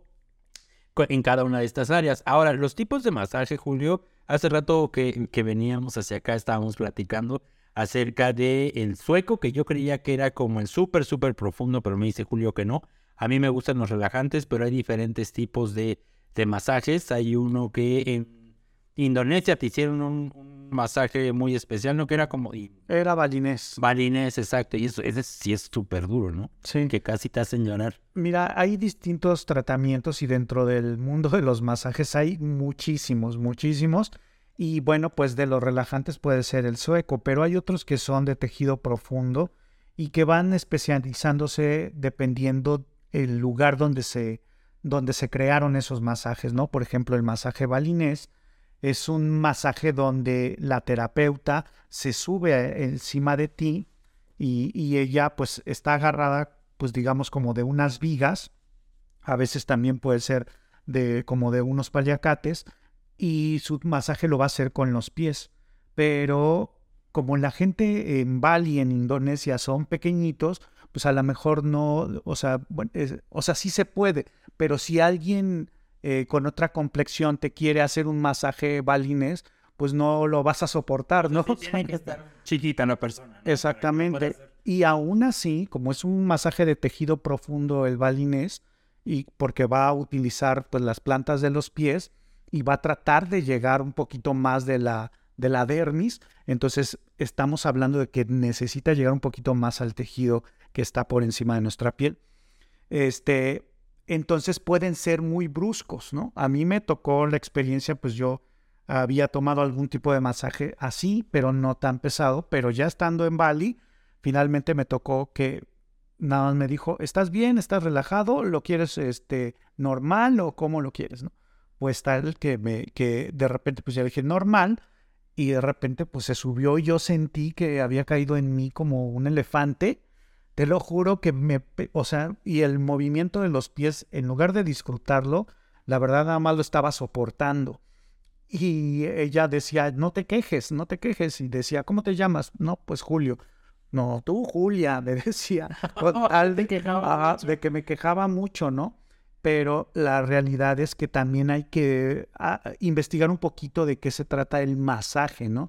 en cada una de estas áreas. Ahora, los tipos de masaje, Julio, hace rato que, que veníamos hacia acá, estábamos platicando acerca del sueco, que yo creía que era como el súper, súper profundo, pero me dice Julio que no. A mí me gustan los relajantes, pero hay diferentes tipos de, de masajes. Hay uno que en Indonesia te hicieron un, un masaje muy especial, ¿no? Que era como... Era balinés. Balinés, exacto. Y eso ese sí es súper duro, ¿no? Sí. Que casi te hacen llorar. Mira, hay distintos tratamientos y dentro del mundo de los masajes hay muchísimos, muchísimos. Y bueno, pues de los relajantes puede ser el sueco, pero hay otros que son de tejido profundo y que van especializándose dependiendo el lugar donde se, donde se crearon esos masajes, ¿no? Por ejemplo, el masaje balinés es un masaje donde la terapeuta se sube encima de ti y, y ella pues está agarrada, pues digamos como de unas vigas, a veces también puede ser de como de unos paliacates, y su masaje lo va a hacer con los pies, pero como la gente en Bali, en Indonesia, son pequeñitos, pues a lo mejor no, o sea, bueno, es, o sea, sí se puede, pero si alguien eh, con otra complexión te quiere hacer un masaje balinés, pues no lo vas a soportar, ¿no? Sí, tiene que estar chiquita la persona, ¿no? Exactamente. Y aún así, como es un masaje de tejido profundo el balinés, y porque va a utilizar pues las plantas de los pies y va a tratar de llegar un poquito más de la de la dermis. Entonces estamos hablando de que necesita llegar un poquito más al tejido que está por encima de nuestra piel. Este, entonces pueden ser muy bruscos, ¿no? A mí me tocó la experiencia, pues yo había tomado algún tipo de masaje así, pero no tan pesado, pero ya estando en Bali, finalmente me tocó que nada más me dijo, ¿estás bien? ¿Estás relajado? ¿Lo quieres este, normal o cómo lo quieres, no? Pues tal que, me, que de repente pues ya dije normal y de repente pues se subió y yo sentí que había caído en mí como un elefante. Te lo juro que me, o sea, y el movimiento de los pies, en lugar de disfrutarlo, la verdad nada más lo estaba soportando. Y ella decía, no te quejes, no te quejes. Y decía, ¿cómo te llamas? No, pues Julio. No, tú, Julia, me decía. Tal de, ah, de que me quejaba mucho, ¿no? Pero la realidad es que también hay que ah, investigar un poquito de qué se trata el masaje, ¿no?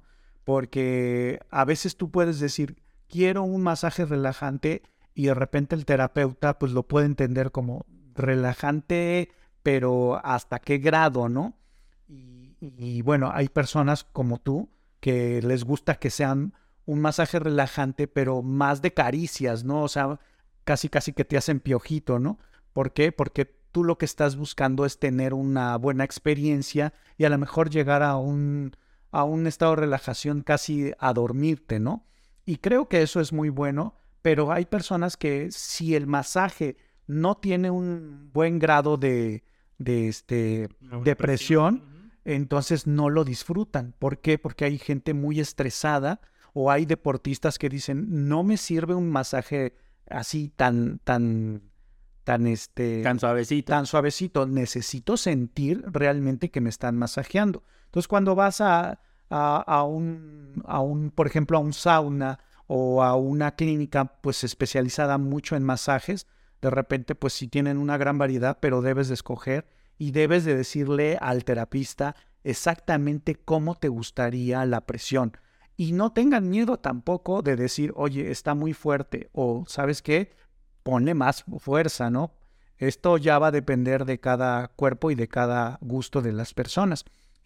Porque a veces tú puedes decir, quiero un masaje relajante y de repente el terapeuta pues lo puede entender como relajante, pero ¿hasta qué grado, no? Y, y bueno, hay personas como tú que les gusta que sean un masaje relajante, pero más de caricias, ¿no? O sea, casi casi que te hacen piojito, ¿no? ¿Por qué? Porque tú lo que estás buscando es tener una buena experiencia y a lo mejor llegar a un, a un estado de relajación casi a dormirte, ¿no? Y creo que eso es muy bueno, pero hay personas que si el masaje no tiene un buen grado de, de, este, de presión, entonces no lo disfrutan. ¿Por qué? Porque hay gente muy estresada o hay deportistas que dicen, no me sirve un masaje así tan, tan, tan, este, Tan suavecito. tan suavecito. Necesito sentir realmente que me están masajeando. Entonces, cuando vas a, a, a, un, a un, por ejemplo, a un sauna o a una clínica, pues especializada mucho en masajes, de repente, pues sí tienen una gran variedad, pero debes de escoger y debes de decirle al terapista exactamente cómo te gustaría la presión. Y no tengan miedo tampoco de decir, oye, está muy fuerte o, ¿sabes qué? Ponle más fuerza, ¿no? Esto ya va a depender de cada cuerpo y de cada gusto de las personas.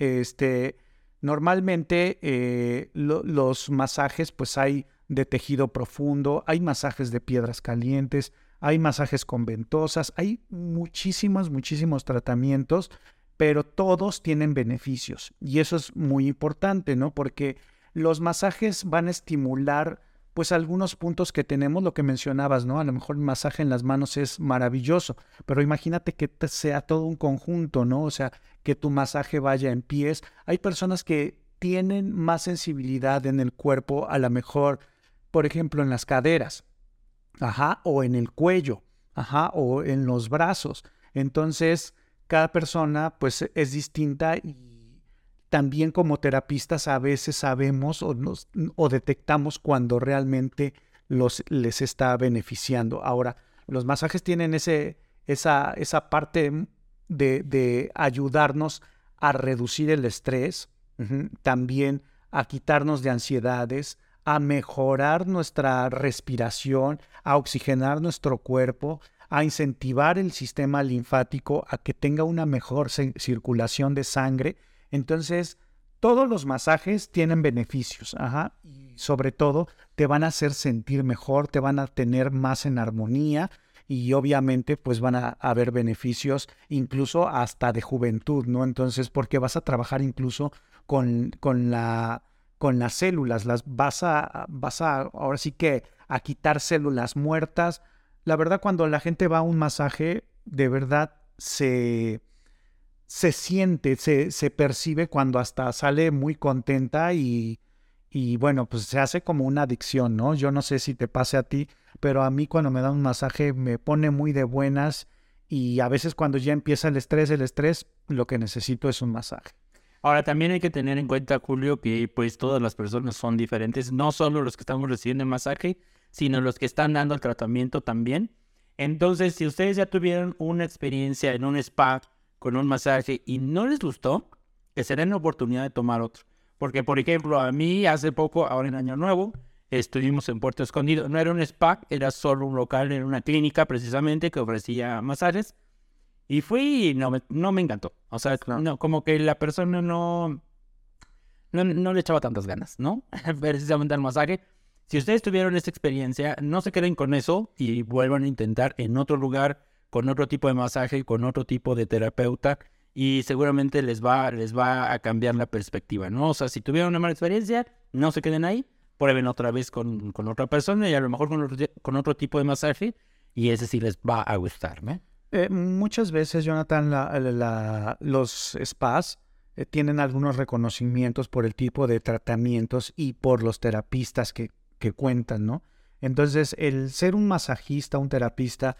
Este, normalmente eh, lo, los masajes, pues hay de tejido profundo, hay masajes de piedras calientes, hay masajes con ventosas, hay muchísimos, muchísimos tratamientos, pero todos tienen beneficios. Y eso es muy importante, ¿no? Porque los masajes van a estimular pues algunos puntos que tenemos, lo que mencionabas, ¿no? A lo mejor el masaje en las manos es maravilloso, pero imagínate que te sea todo un conjunto, ¿no? O sea, que tu masaje vaya en pies. Hay personas que tienen más sensibilidad en el cuerpo, a lo mejor, por ejemplo, en las caderas, ajá, o en el cuello, ajá, o en los brazos. Entonces, cada persona, pues, es distinta y también como terapistas a veces sabemos o, nos, o detectamos cuando realmente los, les está beneficiando. Ahora, los masajes tienen ese, esa, esa parte de, de ayudarnos a reducir el estrés, uh-huh, también a quitarnos de ansiedades, a mejorar nuestra respiración, a oxigenar nuestro cuerpo, a incentivar el sistema linfático a que tenga una mejor circulación de sangre. Entonces, todos los masajes tienen beneficios, ajá, y sobre todo te van a hacer sentir mejor, te van a tener más en armonía y obviamente pues van a haber beneficios incluso hasta de juventud, ¿no? Entonces, porque vas a trabajar incluso con, con, la, con las células, las vas a, vas a, ahora sí que a quitar células muertas. La verdad, cuando la gente va a un masaje, de verdad se... se siente, se, se percibe cuando hasta sale muy contenta y, y bueno, pues se hace como una adicción, ¿no? Yo no sé si te pase a ti, pero a mí cuando me dan un masaje me pone muy de buenas y a veces cuando ya empieza el estrés, el estrés, lo que necesito es un masaje. Ahora, también hay que tener en cuenta, Julio, que pues todas las personas son diferentes, no solo los que estamos recibiendo el masaje, sino los que están dando el tratamiento también. Entonces, si ustedes ya tuvieron una experiencia en un spa con un masaje y no les gustó, que se den la oportunidad de tomar otro. Porque, por ejemplo, a mí hace poco, ahora en Año Nuevo, estuvimos en Puerto Escondido. No era un spa, era solo un local, era una clínica precisamente que ofrecía masajes. Y fui y no me, no me encantó. O sea, claro. no, como que la persona no, no, no le echaba tantas ganas, ¿no? Precisamente al masaje. Si ustedes tuvieron esta experiencia, no se queden con eso y vuelvan a intentar en otro lugar, con otro tipo de masaje, con otro tipo de terapeuta, y seguramente les va, les va a cambiar la perspectiva, ¿no? O sea, si tuvieron una mala experiencia, no se queden ahí, prueben otra vez con, con otra persona y a lo mejor con otro, con otro tipo de masaje, y ese sí les va a gustar, ¿no? Eh, muchas veces, Jonathan, la, la, los spas eh, tienen algunos reconocimientos por el tipo de tratamientos y por los terapistas que, que cuentan, ¿no? Entonces, el ser un masajista, un terapista,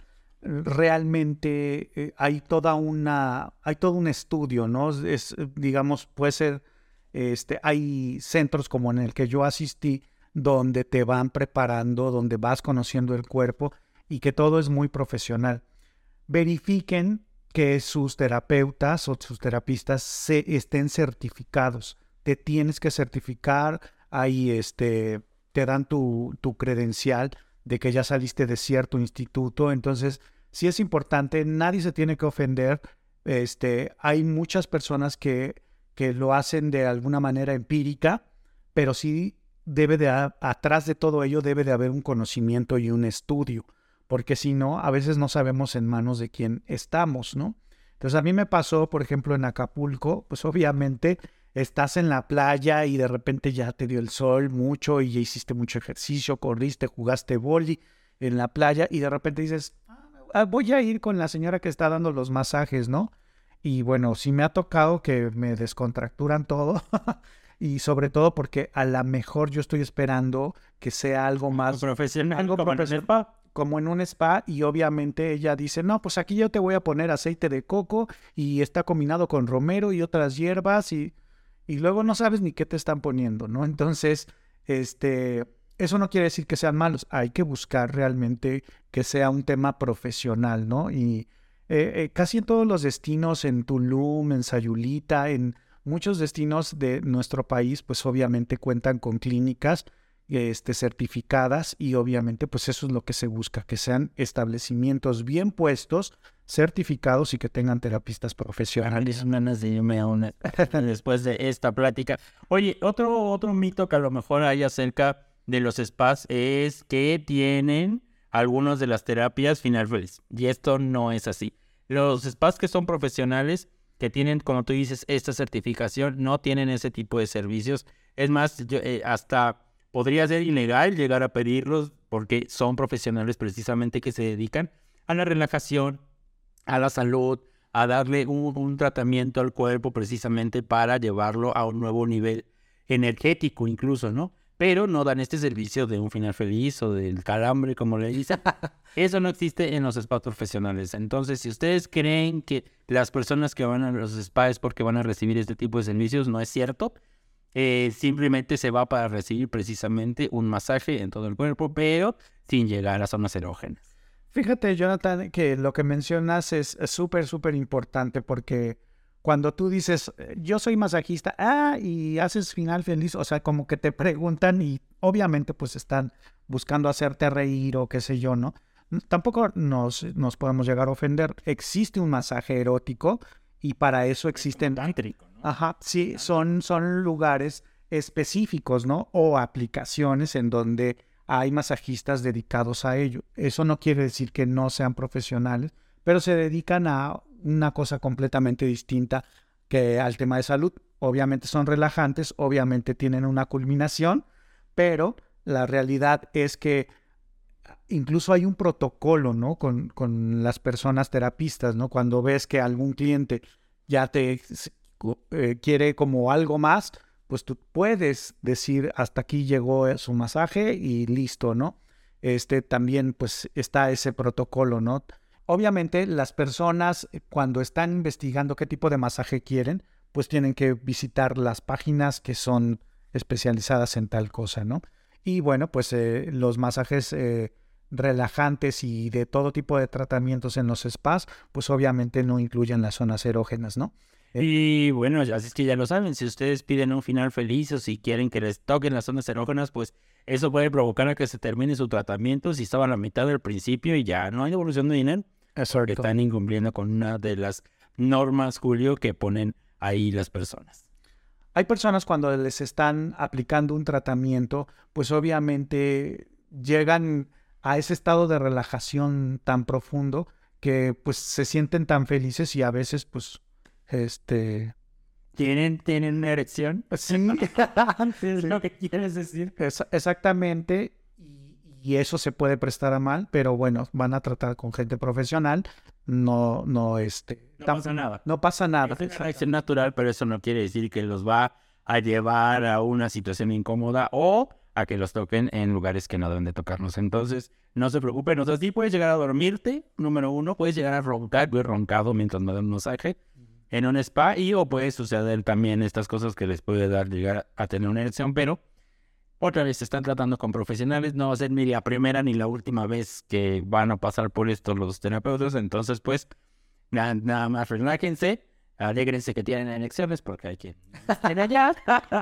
realmente eh, hay toda una, hay todo un estudio, ¿no? Es, digamos, puede ser, este, hay centros como en el que yo asistí, donde te van preparando, donde vas conociendo el cuerpo y que todo es muy profesional. Verifiquen que sus terapeutas o sus terapistas se estén certificados. Te tienes que certificar, ahí este, te dan tu, tu credencial de que ya saliste de cierto instituto. Entonces, sí es importante, nadie se tiene que ofender. Este, hay muchas personas que, que lo hacen de alguna manera empírica, pero sí debe de, a, atrás de todo ello debe de haber un conocimiento y un estudio, porque si no, a veces no sabemos en manos de quién estamos, ¿no? Entonces, a mí me pasó, por ejemplo, en Acapulco, pues obviamente estás en la playa y de repente ya te dio el sol mucho y ya hiciste mucho ejercicio, corriste, jugaste vóley en la playa y de repente dices, ah, voy a ir con la señora que está dando los masajes, ¿no? Y bueno, sí me ha tocado que me descontracturan todo y sobre todo porque a lo mejor yo estoy esperando que sea algo más profesional, algo como profesional, en un spa. como en un spa, y obviamente ella dice, no, pues aquí yo te voy a poner aceite de coco y está combinado con romero y otras hierbas y, y luego no sabes ni qué te están poniendo, ¿no? Entonces, este, eso no quiere decir que sean malos, hay que buscar realmente que sea un tema profesional, ¿no? Y eh, eh, casi en todos los destinos, en Tulum, en Sayulita, en muchos destinos de nuestro país, pues obviamente cuentan con clínicas Este, certificadas y obviamente pues eso es lo que se busca, que sean establecimientos bien puestos, certificados y que tengan terapistas profesionales. Son ganas de irme a una después de esta plática. Oye, otro, otro mito que a lo mejor hay acerca de los spas es que tienen algunas de las terapias final feliz, y esto no es así. Los spas que son profesionales, que tienen, como tú dices, esta certificación, no tienen ese tipo de servicios. Es más, yo, eh, hasta podría ser ilegal llegar a pedirlos porque son profesionales precisamente que se dedican a la relajación, a la salud, a darle un, un tratamiento al cuerpo precisamente para llevarlo a un nuevo nivel energético incluso, ¿no? Pero no dan este servicio de un final feliz o del calambre, como le dicen. Eso no existe en los spas profesionales. Entonces, si ustedes creen que las personas que van a los spas es porque van a recibir este tipo de servicios, no es cierto. Eh, simplemente se va para recibir precisamente un masaje en todo el cuerpo, pero sin llegar a zonas erógenas. Fíjate, Jonathan, que lo que mencionas es súper, súper importante porque cuando tú dices, yo soy masajista, ah, y haces final feliz, o sea, como que te preguntan y obviamente pues están buscando hacerte reír o qué sé yo, ¿no? Tampoco nos, nos podemos llegar a ofender. Existe un masaje erótico y para eso existen... Tántrico, ¿no? Ajá, sí, son, son lugares específicos, ¿no? O aplicaciones en donde hay masajistas dedicados a ello. Eso no quiere decir que no sean profesionales, pero se dedican a una cosa completamente distinta que al tema de salud. Obviamente son relajantes, obviamente tienen una culminación, pero la realidad es que incluso hay un protocolo, ¿no? Con, con las personas terapistas, ¿no? Cuando ves que algún cliente ya te eh, quiere como algo más, pues tú puedes decir hasta aquí llegó su masaje y listo, ¿no? Este también pues está ese protocolo, ¿no? Obviamente las personas cuando están investigando qué tipo de masaje quieren, pues tienen que visitar las páginas que son especializadas en tal cosa, ¿no? Y bueno, pues eh, los masajes eh, relajantes y de todo tipo de tratamientos en los spas, pues obviamente no incluyen las zonas erógenas, ¿no? Y bueno, así es que ya lo saben, si ustedes piden un final feliz o si quieren que les toquen las zonas erógenas, pues eso puede provocar a que se termine su tratamiento si estaba a la mitad del principio y ya no hay devolución de dinero. Exacto. Que están incumpliendo con una de las normas, Julio, que ponen ahí las personas. hay personas cuando les están aplicando un tratamiento, pues obviamente llegan a ese estado de relajación tan profundo que pues se sienten tan felices y a veces pues este... ¿Tienen, ¿Tienen una erección? Sí, ¿Es lo que quieres decir? es, exactamente, y, y eso se puede prestar a mal, pero bueno, van a tratar con gente profesional, no, no, este... No tam- pasa nada. No pasa nada. Es una reacción natural, pero eso no quiere decir que los va a llevar a una situación incómoda o a que los toquen en lugares que no deben de tocarlos. Entonces, no se preocupen. O sea, sí puedes llegar a dormirte, número uno. Puedes llegar a roncar. Yo he roncado mientras me dan un masaje en un spa. Y o puede suceder también estas cosas que les puede dar llegar a tener una erección. Pero, otra vez, se están tratando con profesionales. No va a ser ni la primera ni la última vez que van a pasar por esto los terapeutas. Entonces, pues, nada, nada más relájense. Alégrense que tienen elecciones porque hay que estar allá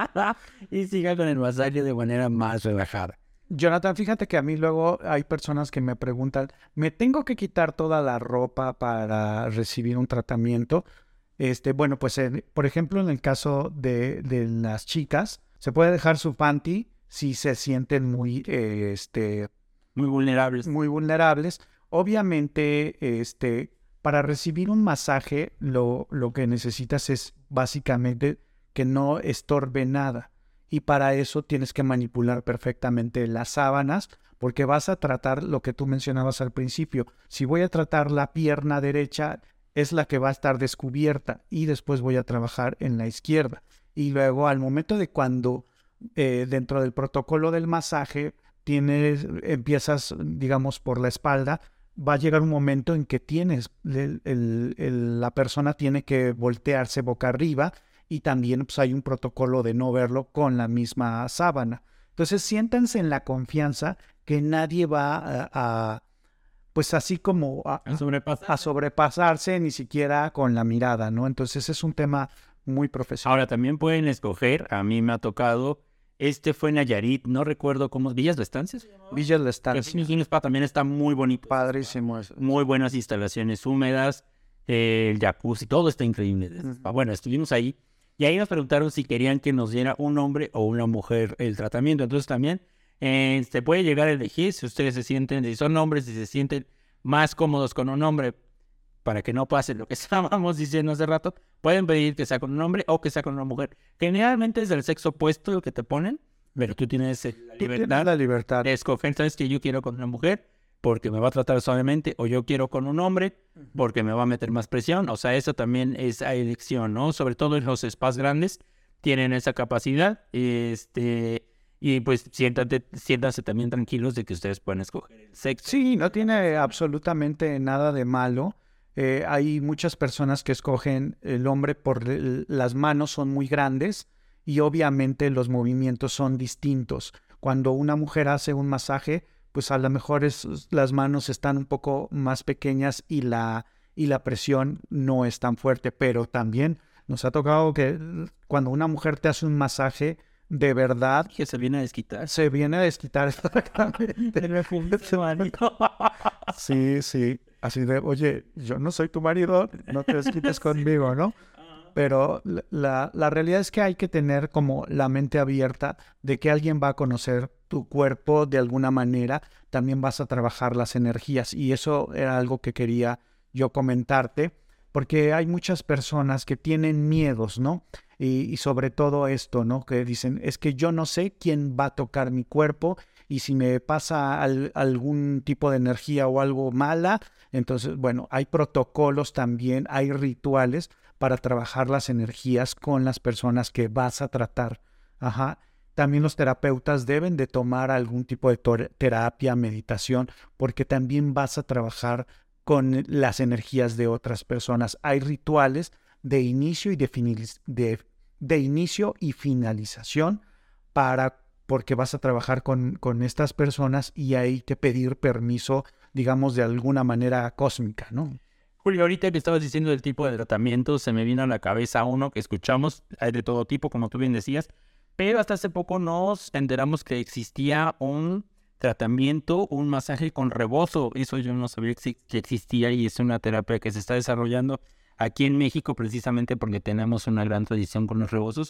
y sigan con el masaje de manera más relajada. Jonathan, fíjate que a mí luego hay personas que me preguntan, ¿me tengo que quitar toda la ropa para recibir un tratamiento? Este, bueno, pues en- por ejemplo en el caso de, de las chicas, se puede dejar su panty si se sienten muy, eh, este, Muy vulnerables. muy vulnerables. Obviamente, este, para recibir un masaje, lo, lo que necesitas es básicamente que no estorbe nada. Y para eso tienes que manipular perfectamente las sábanas, porque vas a tratar lo que tú mencionabas al principio. Si voy a tratar la pierna derecha, es la que va a estar descubierta y después voy a trabajar en la izquierda. Y luego al momento de cuando eh, dentro del protocolo del masaje tienes, empiezas, digamos, por la espalda, va a llegar un momento en que tienes, el- el- el- la persona tiene que voltearse boca arriba y también pues, hay un protocolo de no verlo con la misma sábana. Entonces siéntanse en la confianza que nadie va a, a, pues así como a, ¿Han sobrepasado? a sobrepasarse ni siquiera con la mirada, ¿no? Entonces es un tema muy profesional. Ahora, también pueden escoger, a mí me ha tocado, este fue en Nayarit, no recuerdo cómo, ¿Villas de Estancias? Villa del Pero Estancia. sí, es un spa, también está muy bonito. Padrísimo eso. Muy buenas instalaciones húmedas, eh, el jacuzzi, todo está increíble. de ese spa. Bueno, estuvimos ahí y ahí nos preguntaron si querían que nos diera un hombre o una mujer el tratamiento. Entonces también eh, se puede llegar a elegir si ustedes se sienten, si son hombres, si se sienten más cómodos con un hombre, para que no pase lo que estábamos diciendo hace rato, pueden pedir que sea con un hombre o que sea con una mujer. Generalmente es del sexo opuesto lo que te ponen, pero tú tienes eh, la Tú tienes libertad la libertad. de escoger, sabes que yo quiero con una mujer porque me va a tratar suavemente, o yo quiero con un hombre porque me va a meter más presión. O sea, eso también es a elección, ¿no? Sobre todo en los spas grandes tienen esa capacidad, este, y pues siéntate, siéntanse también tranquilos de que ustedes pueden escoger el sexo. Sí, no tiene absolutamente nada de malo. Eh, hay muchas personas que escogen el hombre por el- las manos son muy grandes y obviamente los movimientos son distintos. Cuando una mujer hace un masaje, pues a lo mejor es- las manos están un poco más pequeñas y la, y la presión no es tan fuerte, pero también nos ha tocado que cuando una mujer te hace un masaje, de verdad Que se viene a desquitar. se viene a desquitar exactamente. Sí, sí. Así de, oye, yo no soy tu marido, no te desquites conmigo, ¿no? Pero la- la, la realidad es que hay que tener como la mente abierta de que alguien va a conocer tu cuerpo de alguna manera, también vas a trabajar las energías y eso era algo que quería yo comentarte, porque hay muchas personas que tienen miedos, ¿no? Y, y sobre todo esto, ¿no? Que dicen, es que yo no sé quién va a tocar mi cuerpo y si me pasa al- algún tipo de energía o algo mala, entonces, bueno, hay protocolos también, hay rituales para trabajar las energías con las personas que vas a tratar. Ajá. También los terapeutas deben de tomar algún tipo de tor- terapia, meditación, porque también vas a trabajar con las energías de otras personas. Hay rituales de inicio y de, finaliz- de, de inicio y finalización para porque vas a trabajar con, con estas personas y hay que pedir permiso, digamos, de alguna manera cósmica, ¿no? Julio, ahorita que estabas diciendo del tipo de tratamiento, se me vino a la cabeza uno que escuchamos, hay de todo tipo, como tú bien decías, pero hasta hace poco nos enteramos que existía un tratamiento, un masaje con rebozo. Eso yo no sabía que que existía y es una terapia que se está desarrollando aquí en México precisamente porque tenemos una gran tradición con los rebozos.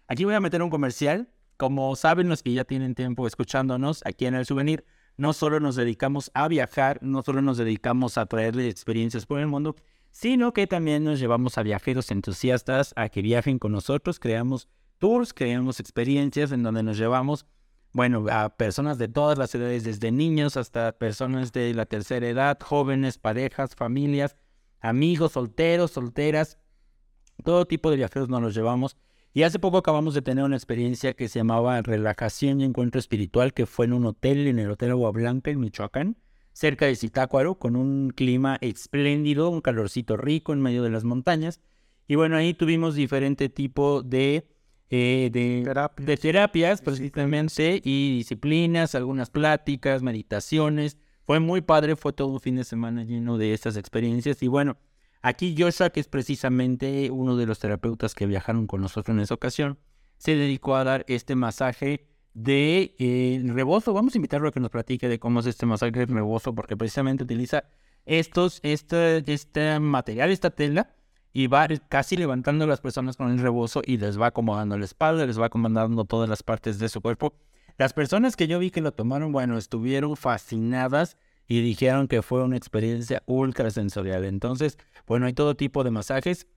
Aquí voy a meter un comercial. Como saben los que ya tienen tiempo escuchándonos, aquí en El Souvenir, no solo nos dedicamos a viajar, no solo nos dedicamos a traerles experiencias por el mundo, sino que también nos llevamos a viajeros entusiastas a que viajen con nosotros. Creamos tours, creamos experiencias en donde nos llevamos, bueno, a personas de todas las edades, desde niños hasta personas de la tercera edad, jóvenes, parejas, familias, amigos, solteros, solteras, todo tipo de viajeros nos los llevamos. Y hace poco acabamos de tener una experiencia que se llamaba Relajación y Encuentro Espiritual, que fue en un hotel, en el Hotel Agua Blanca, en Michoacán, cerca de Zitácuaro, con un clima espléndido, un calorcito rico en medio de las montañas. Y bueno, ahí tuvimos diferente tipo de, eh, de, Terapias. de terapias, precisamente, y disciplinas, algunas pláticas, meditaciones. Fue muy padre, fue todo un fin de semana lleno de estas experiencias. Y bueno, aquí Joshua, que es precisamente uno de los terapeutas que viajaron con nosotros en esa ocasión, se dedicó a dar este masaje de eh, rebozo. Vamos a invitarlo a que nos platique de cómo es este masaje de rebozo, porque precisamente utiliza estos, este, este material, esta tela, y va casi levantando a las personas con el rebozo y les va acomodando la espalda, les va acomodando todas las partes de su cuerpo. Las personas que yo vi que lo tomaron, bueno, estuvieron fascinadas y dijeron que fue una experiencia ultra sensorial. Entonces, bueno, hay todo tipo de masajes.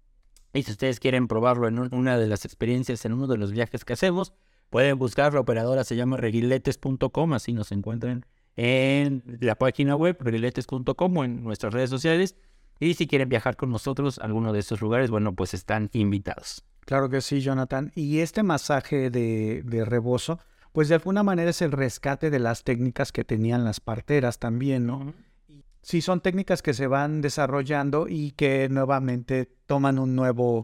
Y si ustedes quieren probarlo en un, una de las experiencias, en uno de los viajes que hacemos, pueden buscar. La operadora se llama reguiletes punto com, así nos encuentran en la página web, reguiletes punto com, o en nuestras redes sociales. Y si quieren viajar con nosotros a alguno de estos lugares, bueno, pues están invitados. Claro que sí, Jonathan. Y este masaje de, de rebozo, pues de alguna manera es el rescate de las técnicas que tenían las parteras también, ¿no? Uh-huh. Sí, son técnicas que se van desarrollando y que nuevamente toman un nuevo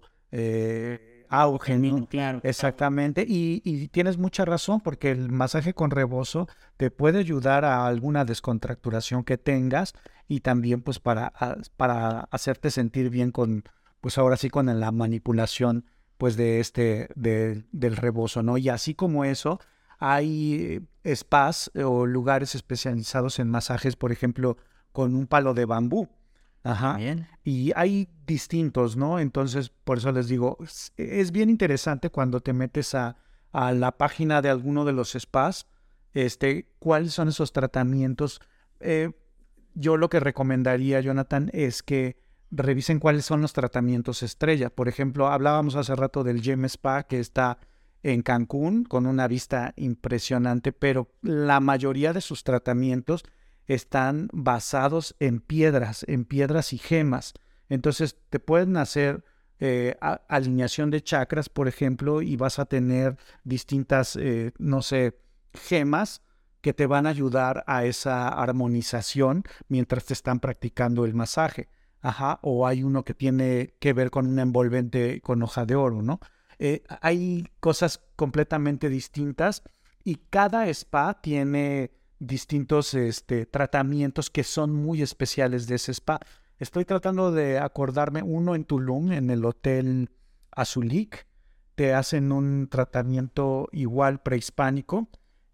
eh, auge, ¿no? Claro. Exactamente. Y, y tienes mucha razón, porque el masaje con rebozo te puede ayudar a alguna descontracturación que tengas y también pues para, a, para hacerte sentir bien con, pues ahora sí con la manipulación pues de este, de, del rebozo, ¿no? Y así como eso, hay spas o lugares especializados en masajes, por ejemplo, con un palo de bambú. Ajá. Bien. Y hay distintos, ¿no? Entonces, por eso les digo, es, es bien interesante cuando te metes a, a la página de alguno de los spas, este, cuáles son esos tratamientos. Eh, yo lo que recomendaría, Jonathan, es que revisen cuáles son los tratamientos estrella. Por ejemplo, hablábamos hace rato del Gem Spa, que está en Cancún, con una vista impresionante, pero la mayoría de sus tratamientos están basados en piedras, en piedras y gemas. Entonces te pueden hacer eh, a, alineación de chakras, por ejemplo, y vas a tener distintas, eh, no sé, gemas que te van a ayudar a esa armonización mientras te están practicando el masaje. Ajá, o hay uno que tiene que ver con un envolvente con hoja de oro, ¿no? Eh, hay cosas completamente distintas y cada spa tiene distintos este, tratamientos que son muy especiales de ese spa. Estoy tratando de acordarme uno en Tulum, en el Hotel Azulik. Te hacen un tratamiento igual prehispánico,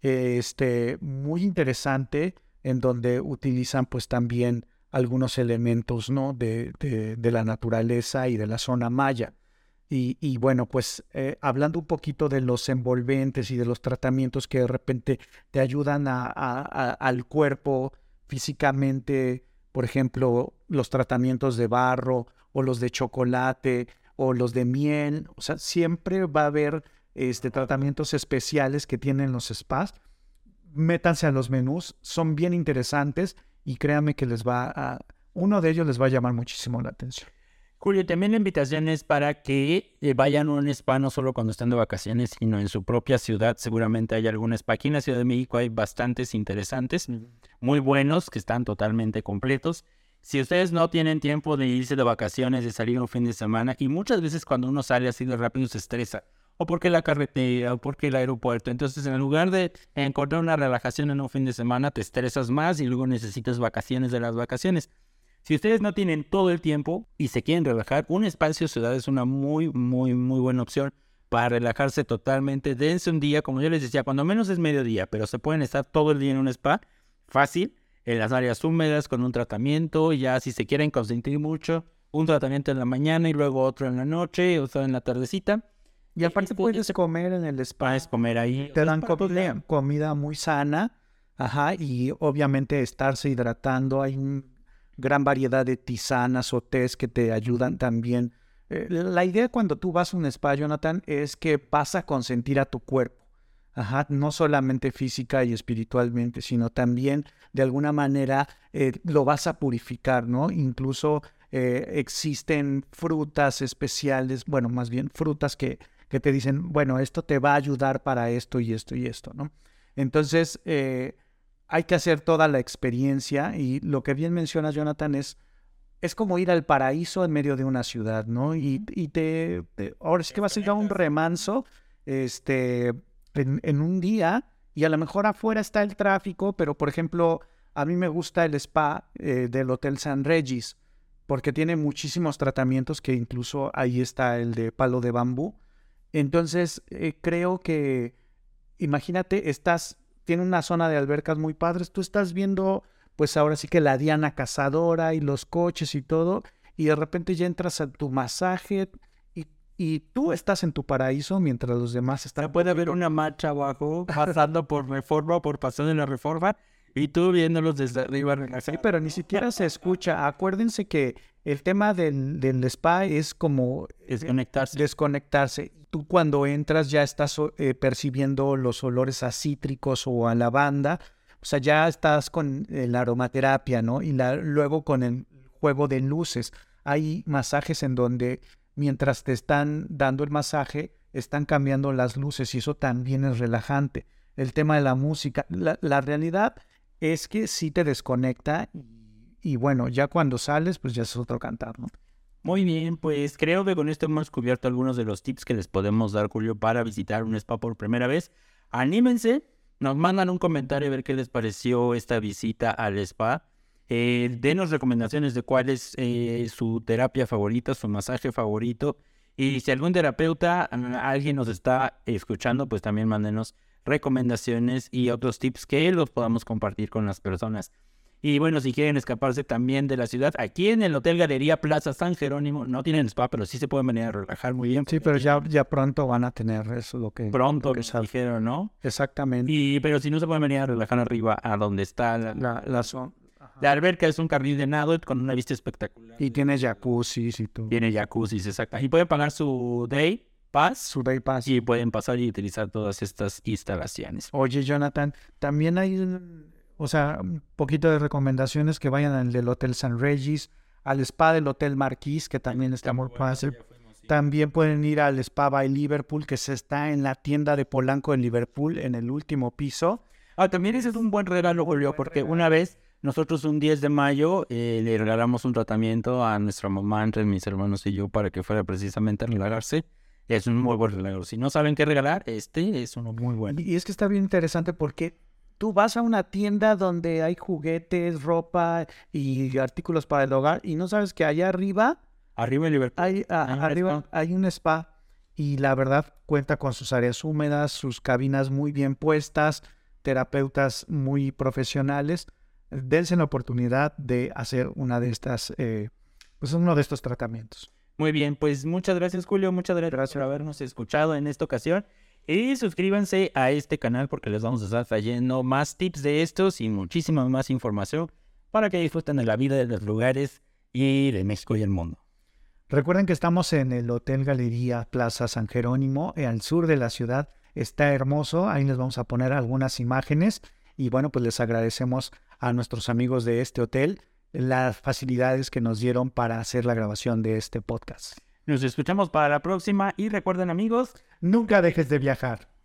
este, muy interesante, en donde utilizan pues también algunos elementos, ¿no? de, de, de la naturaleza y de la zona maya. Y, y bueno, pues eh, hablando un poquito de los envolventes y de los tratamientos que de repente te ayudan a, a, a, al cuerpo físicamente, por ejemplo, los tratamientos de barro o los de chocolate o los de miel, o sea, siempre va a haber este, tratamientos especiales que tienen los spas. Métanse a los menús, son bien interesantes y créanme que les va a, uno de ellos les va a llamar muchísimo la atención. Julio, también la invitación es para que eh, vayan a un spa no solo cuando están de vacaciones, sino en su propia ciudad. Seguramente hay algún spa. Aquí en la Ciudad de México hay bastantes interesantes, muy buenos, que están totalmente completos. Si ustedes no tienen tiempo de irse de vacaciones, de salir un fin de semana, y muchas veces cuando uno sale así de rápido se estresa, o porque la carretera, o porque el aeropuerto. Entonces, en lugar de encontrar una relajación en un fin de semana, te estresas más y luego necesitas vacaciones de las vacaciones. Si ustedes no tienen todo el tiempo y se quieren relajar, un espacio ciudad es una muy, muy, muy buena opción para relajarse totalmente. Dense un día, como yo les decía, cuando menos es mediodía, pero se pueden estar todo el día en un spa, fácil, en las áreas húmedas, con un tratamiento. Ya si se quieren consentir mucho, un tratamiento en la mañana y luego otro en la noche, otro en la tardecita. Y aparte puedes comer en el spa. Puedes comer ahí. Te dan para comida, todo. comida muy sana, ajá, y obviamente estarse hidratando. Hay una gran variedad de tisanas o tés que te ayudan también. Eh, la idea cuando tú vas a un spa, Jonathan, es que vas a consentir a tu cuerpo, ajá, no solamente física y espiritualmente, sino también de alguna manera eh, lo vas a purificar, ¿no? Incluso eh, existen frutas especiales, bueno, más bien frutas que que te dicen, bueno, esto te va a ayudar para esto y esto y esto, ¿no? Entonces, eh, hay que hacer toda la experiencia y lo que bien mencionas, Jonathan, es, es como ir al paraíso en medio de una ciudad, ¿no? Y, y te, te- ahora sí que vas a ir a un remanso, este, en, en un día y a lo mejor afuera está el tráfico, pero por ejemplo, a mí me gusta el spa eh, del Hotel San Regis porque tiene muchísimos tratamientos que incluso ahí está el de palo de bambú. Entonces, eh, creo que, imagínate, estás, tiene una zona de albercas muy padres, tú estás viendo, pues ahora sí que la Diana Cazadora y los coches y todo, y de repente ya entras a tu masaje y, y tú estás en tu paraíso mientras los demás están... Ya puede haber una marcha abajo pasando por Reforma o por pasando en la Reforma y tú viéndolos desde arriba. Sí, pero ni siquiera se escucha. Acuérdense que el tema del, del spa es como Desconectarse. desconectarse. Tú cuando entras ya estás eh, percibiendo los olores a cítricos o a lavanda. O sea, ya estás con eh, la aromaterapia, ¿no? Y la, luego con el juego de luces. Hay masajes en donde mientras te están dando el masaje, están cambiando las luces y eso también es relajante. El tema de la música. La, la realidad es que sí te desconecta y, y bueno, ya cuando sales, pues ya es otro cantar, ¿no? Muy bien, pues creo que con esto hemos cubierto algunos de los tips que les podemos dar, Julio, para visitar un spa por primera vez. Anímense, nos mandan un comentario a ver qué les pareció esta visita al spa. Eh, denos recomendaciones de cuál es eh, su terapia favorita, su masaje favorito. Y si algún terapeuta, alguien nos está escuchando, pues también mándenos recomendaciones y otros tips que los podamos compartir con las personas. Y bueno, si quieren escaparse también de la ciudad, aquí en el Hotel Galería Plaza San Jerónimo, no tienen spa, pero sí se pueden venir a relajar muy bien. Sí, pero ya, ya pronto van a tener eso, lo que... Pronto, lo que que sabe. dijeron, ¿no? Exactamente. Y, pero si no se pueden venir a relajar arriba, a donde está la, La, la zona. la alberca, es un carril de nado con una vista espectacular. Y tiene jacuzzis y todo. Tiene jacuzzis, exacto. Y pueden pagar su day pass Su day pass. y pueden pasar y utilizar todas estas instalaciones. Oye, Jonathan, también hay, un- o sea, un poquito de recomendaciones que vayan al del Hotel San Regis, al spa del Hotel Marquis, que también está muy fácil. También pueden ir al Spa by Liverpool, que se está en la tienda de Polanco en Liverpool, en el último piso. Ah, también ese es un buen regalo, Julio, porque una vez nosotros un diez de mayo eh, le regalamos un tratamiento a nuestra mamá, entre mis hermanos y yo, para que fuera precisamente a relajarse. Es un muy buen regalo. Si no saben qué regalar, este es uno muy bueno. Y es que está bien interesante porque tú vas a una tienda donde hay juguetes, ropa y artículos para el hogar y no sabes que allá arriba Arriba en Liverpool. hay, ah, Hay un arriba spa. hay un spa y la verdad cuenta con sus áreas húmedas, sus cabinas muy bien puestas, terapeutas muy profesionales. Dense la oportunidad de hacer una de estas, eh, pues uno de estos tratamientos. Muy bien, pues muchas gracias, Julio. Muchas gracias, Gracias. por habernos escuchado en esta ocasión. Y suscríbanse a este canal porque les vamos a estar trayendo más tips de estos y muchísima más información para que disfruten de la vida, de los lugares y de México y el mundo. Recuerden que estamos en el Hotel Galería Plaza San Jerónimo, al sur de la ciudad. Está hermoso, ahí les vamos a poner algunas imágenes y bueno, pues les agradecemos a nuestros amigos de este hotel las facilidades que nos dieron para hacer la grabación de este podcast. Nos escuchamos para la próxima y recuerden, amigos, Nunca dejes de viajar.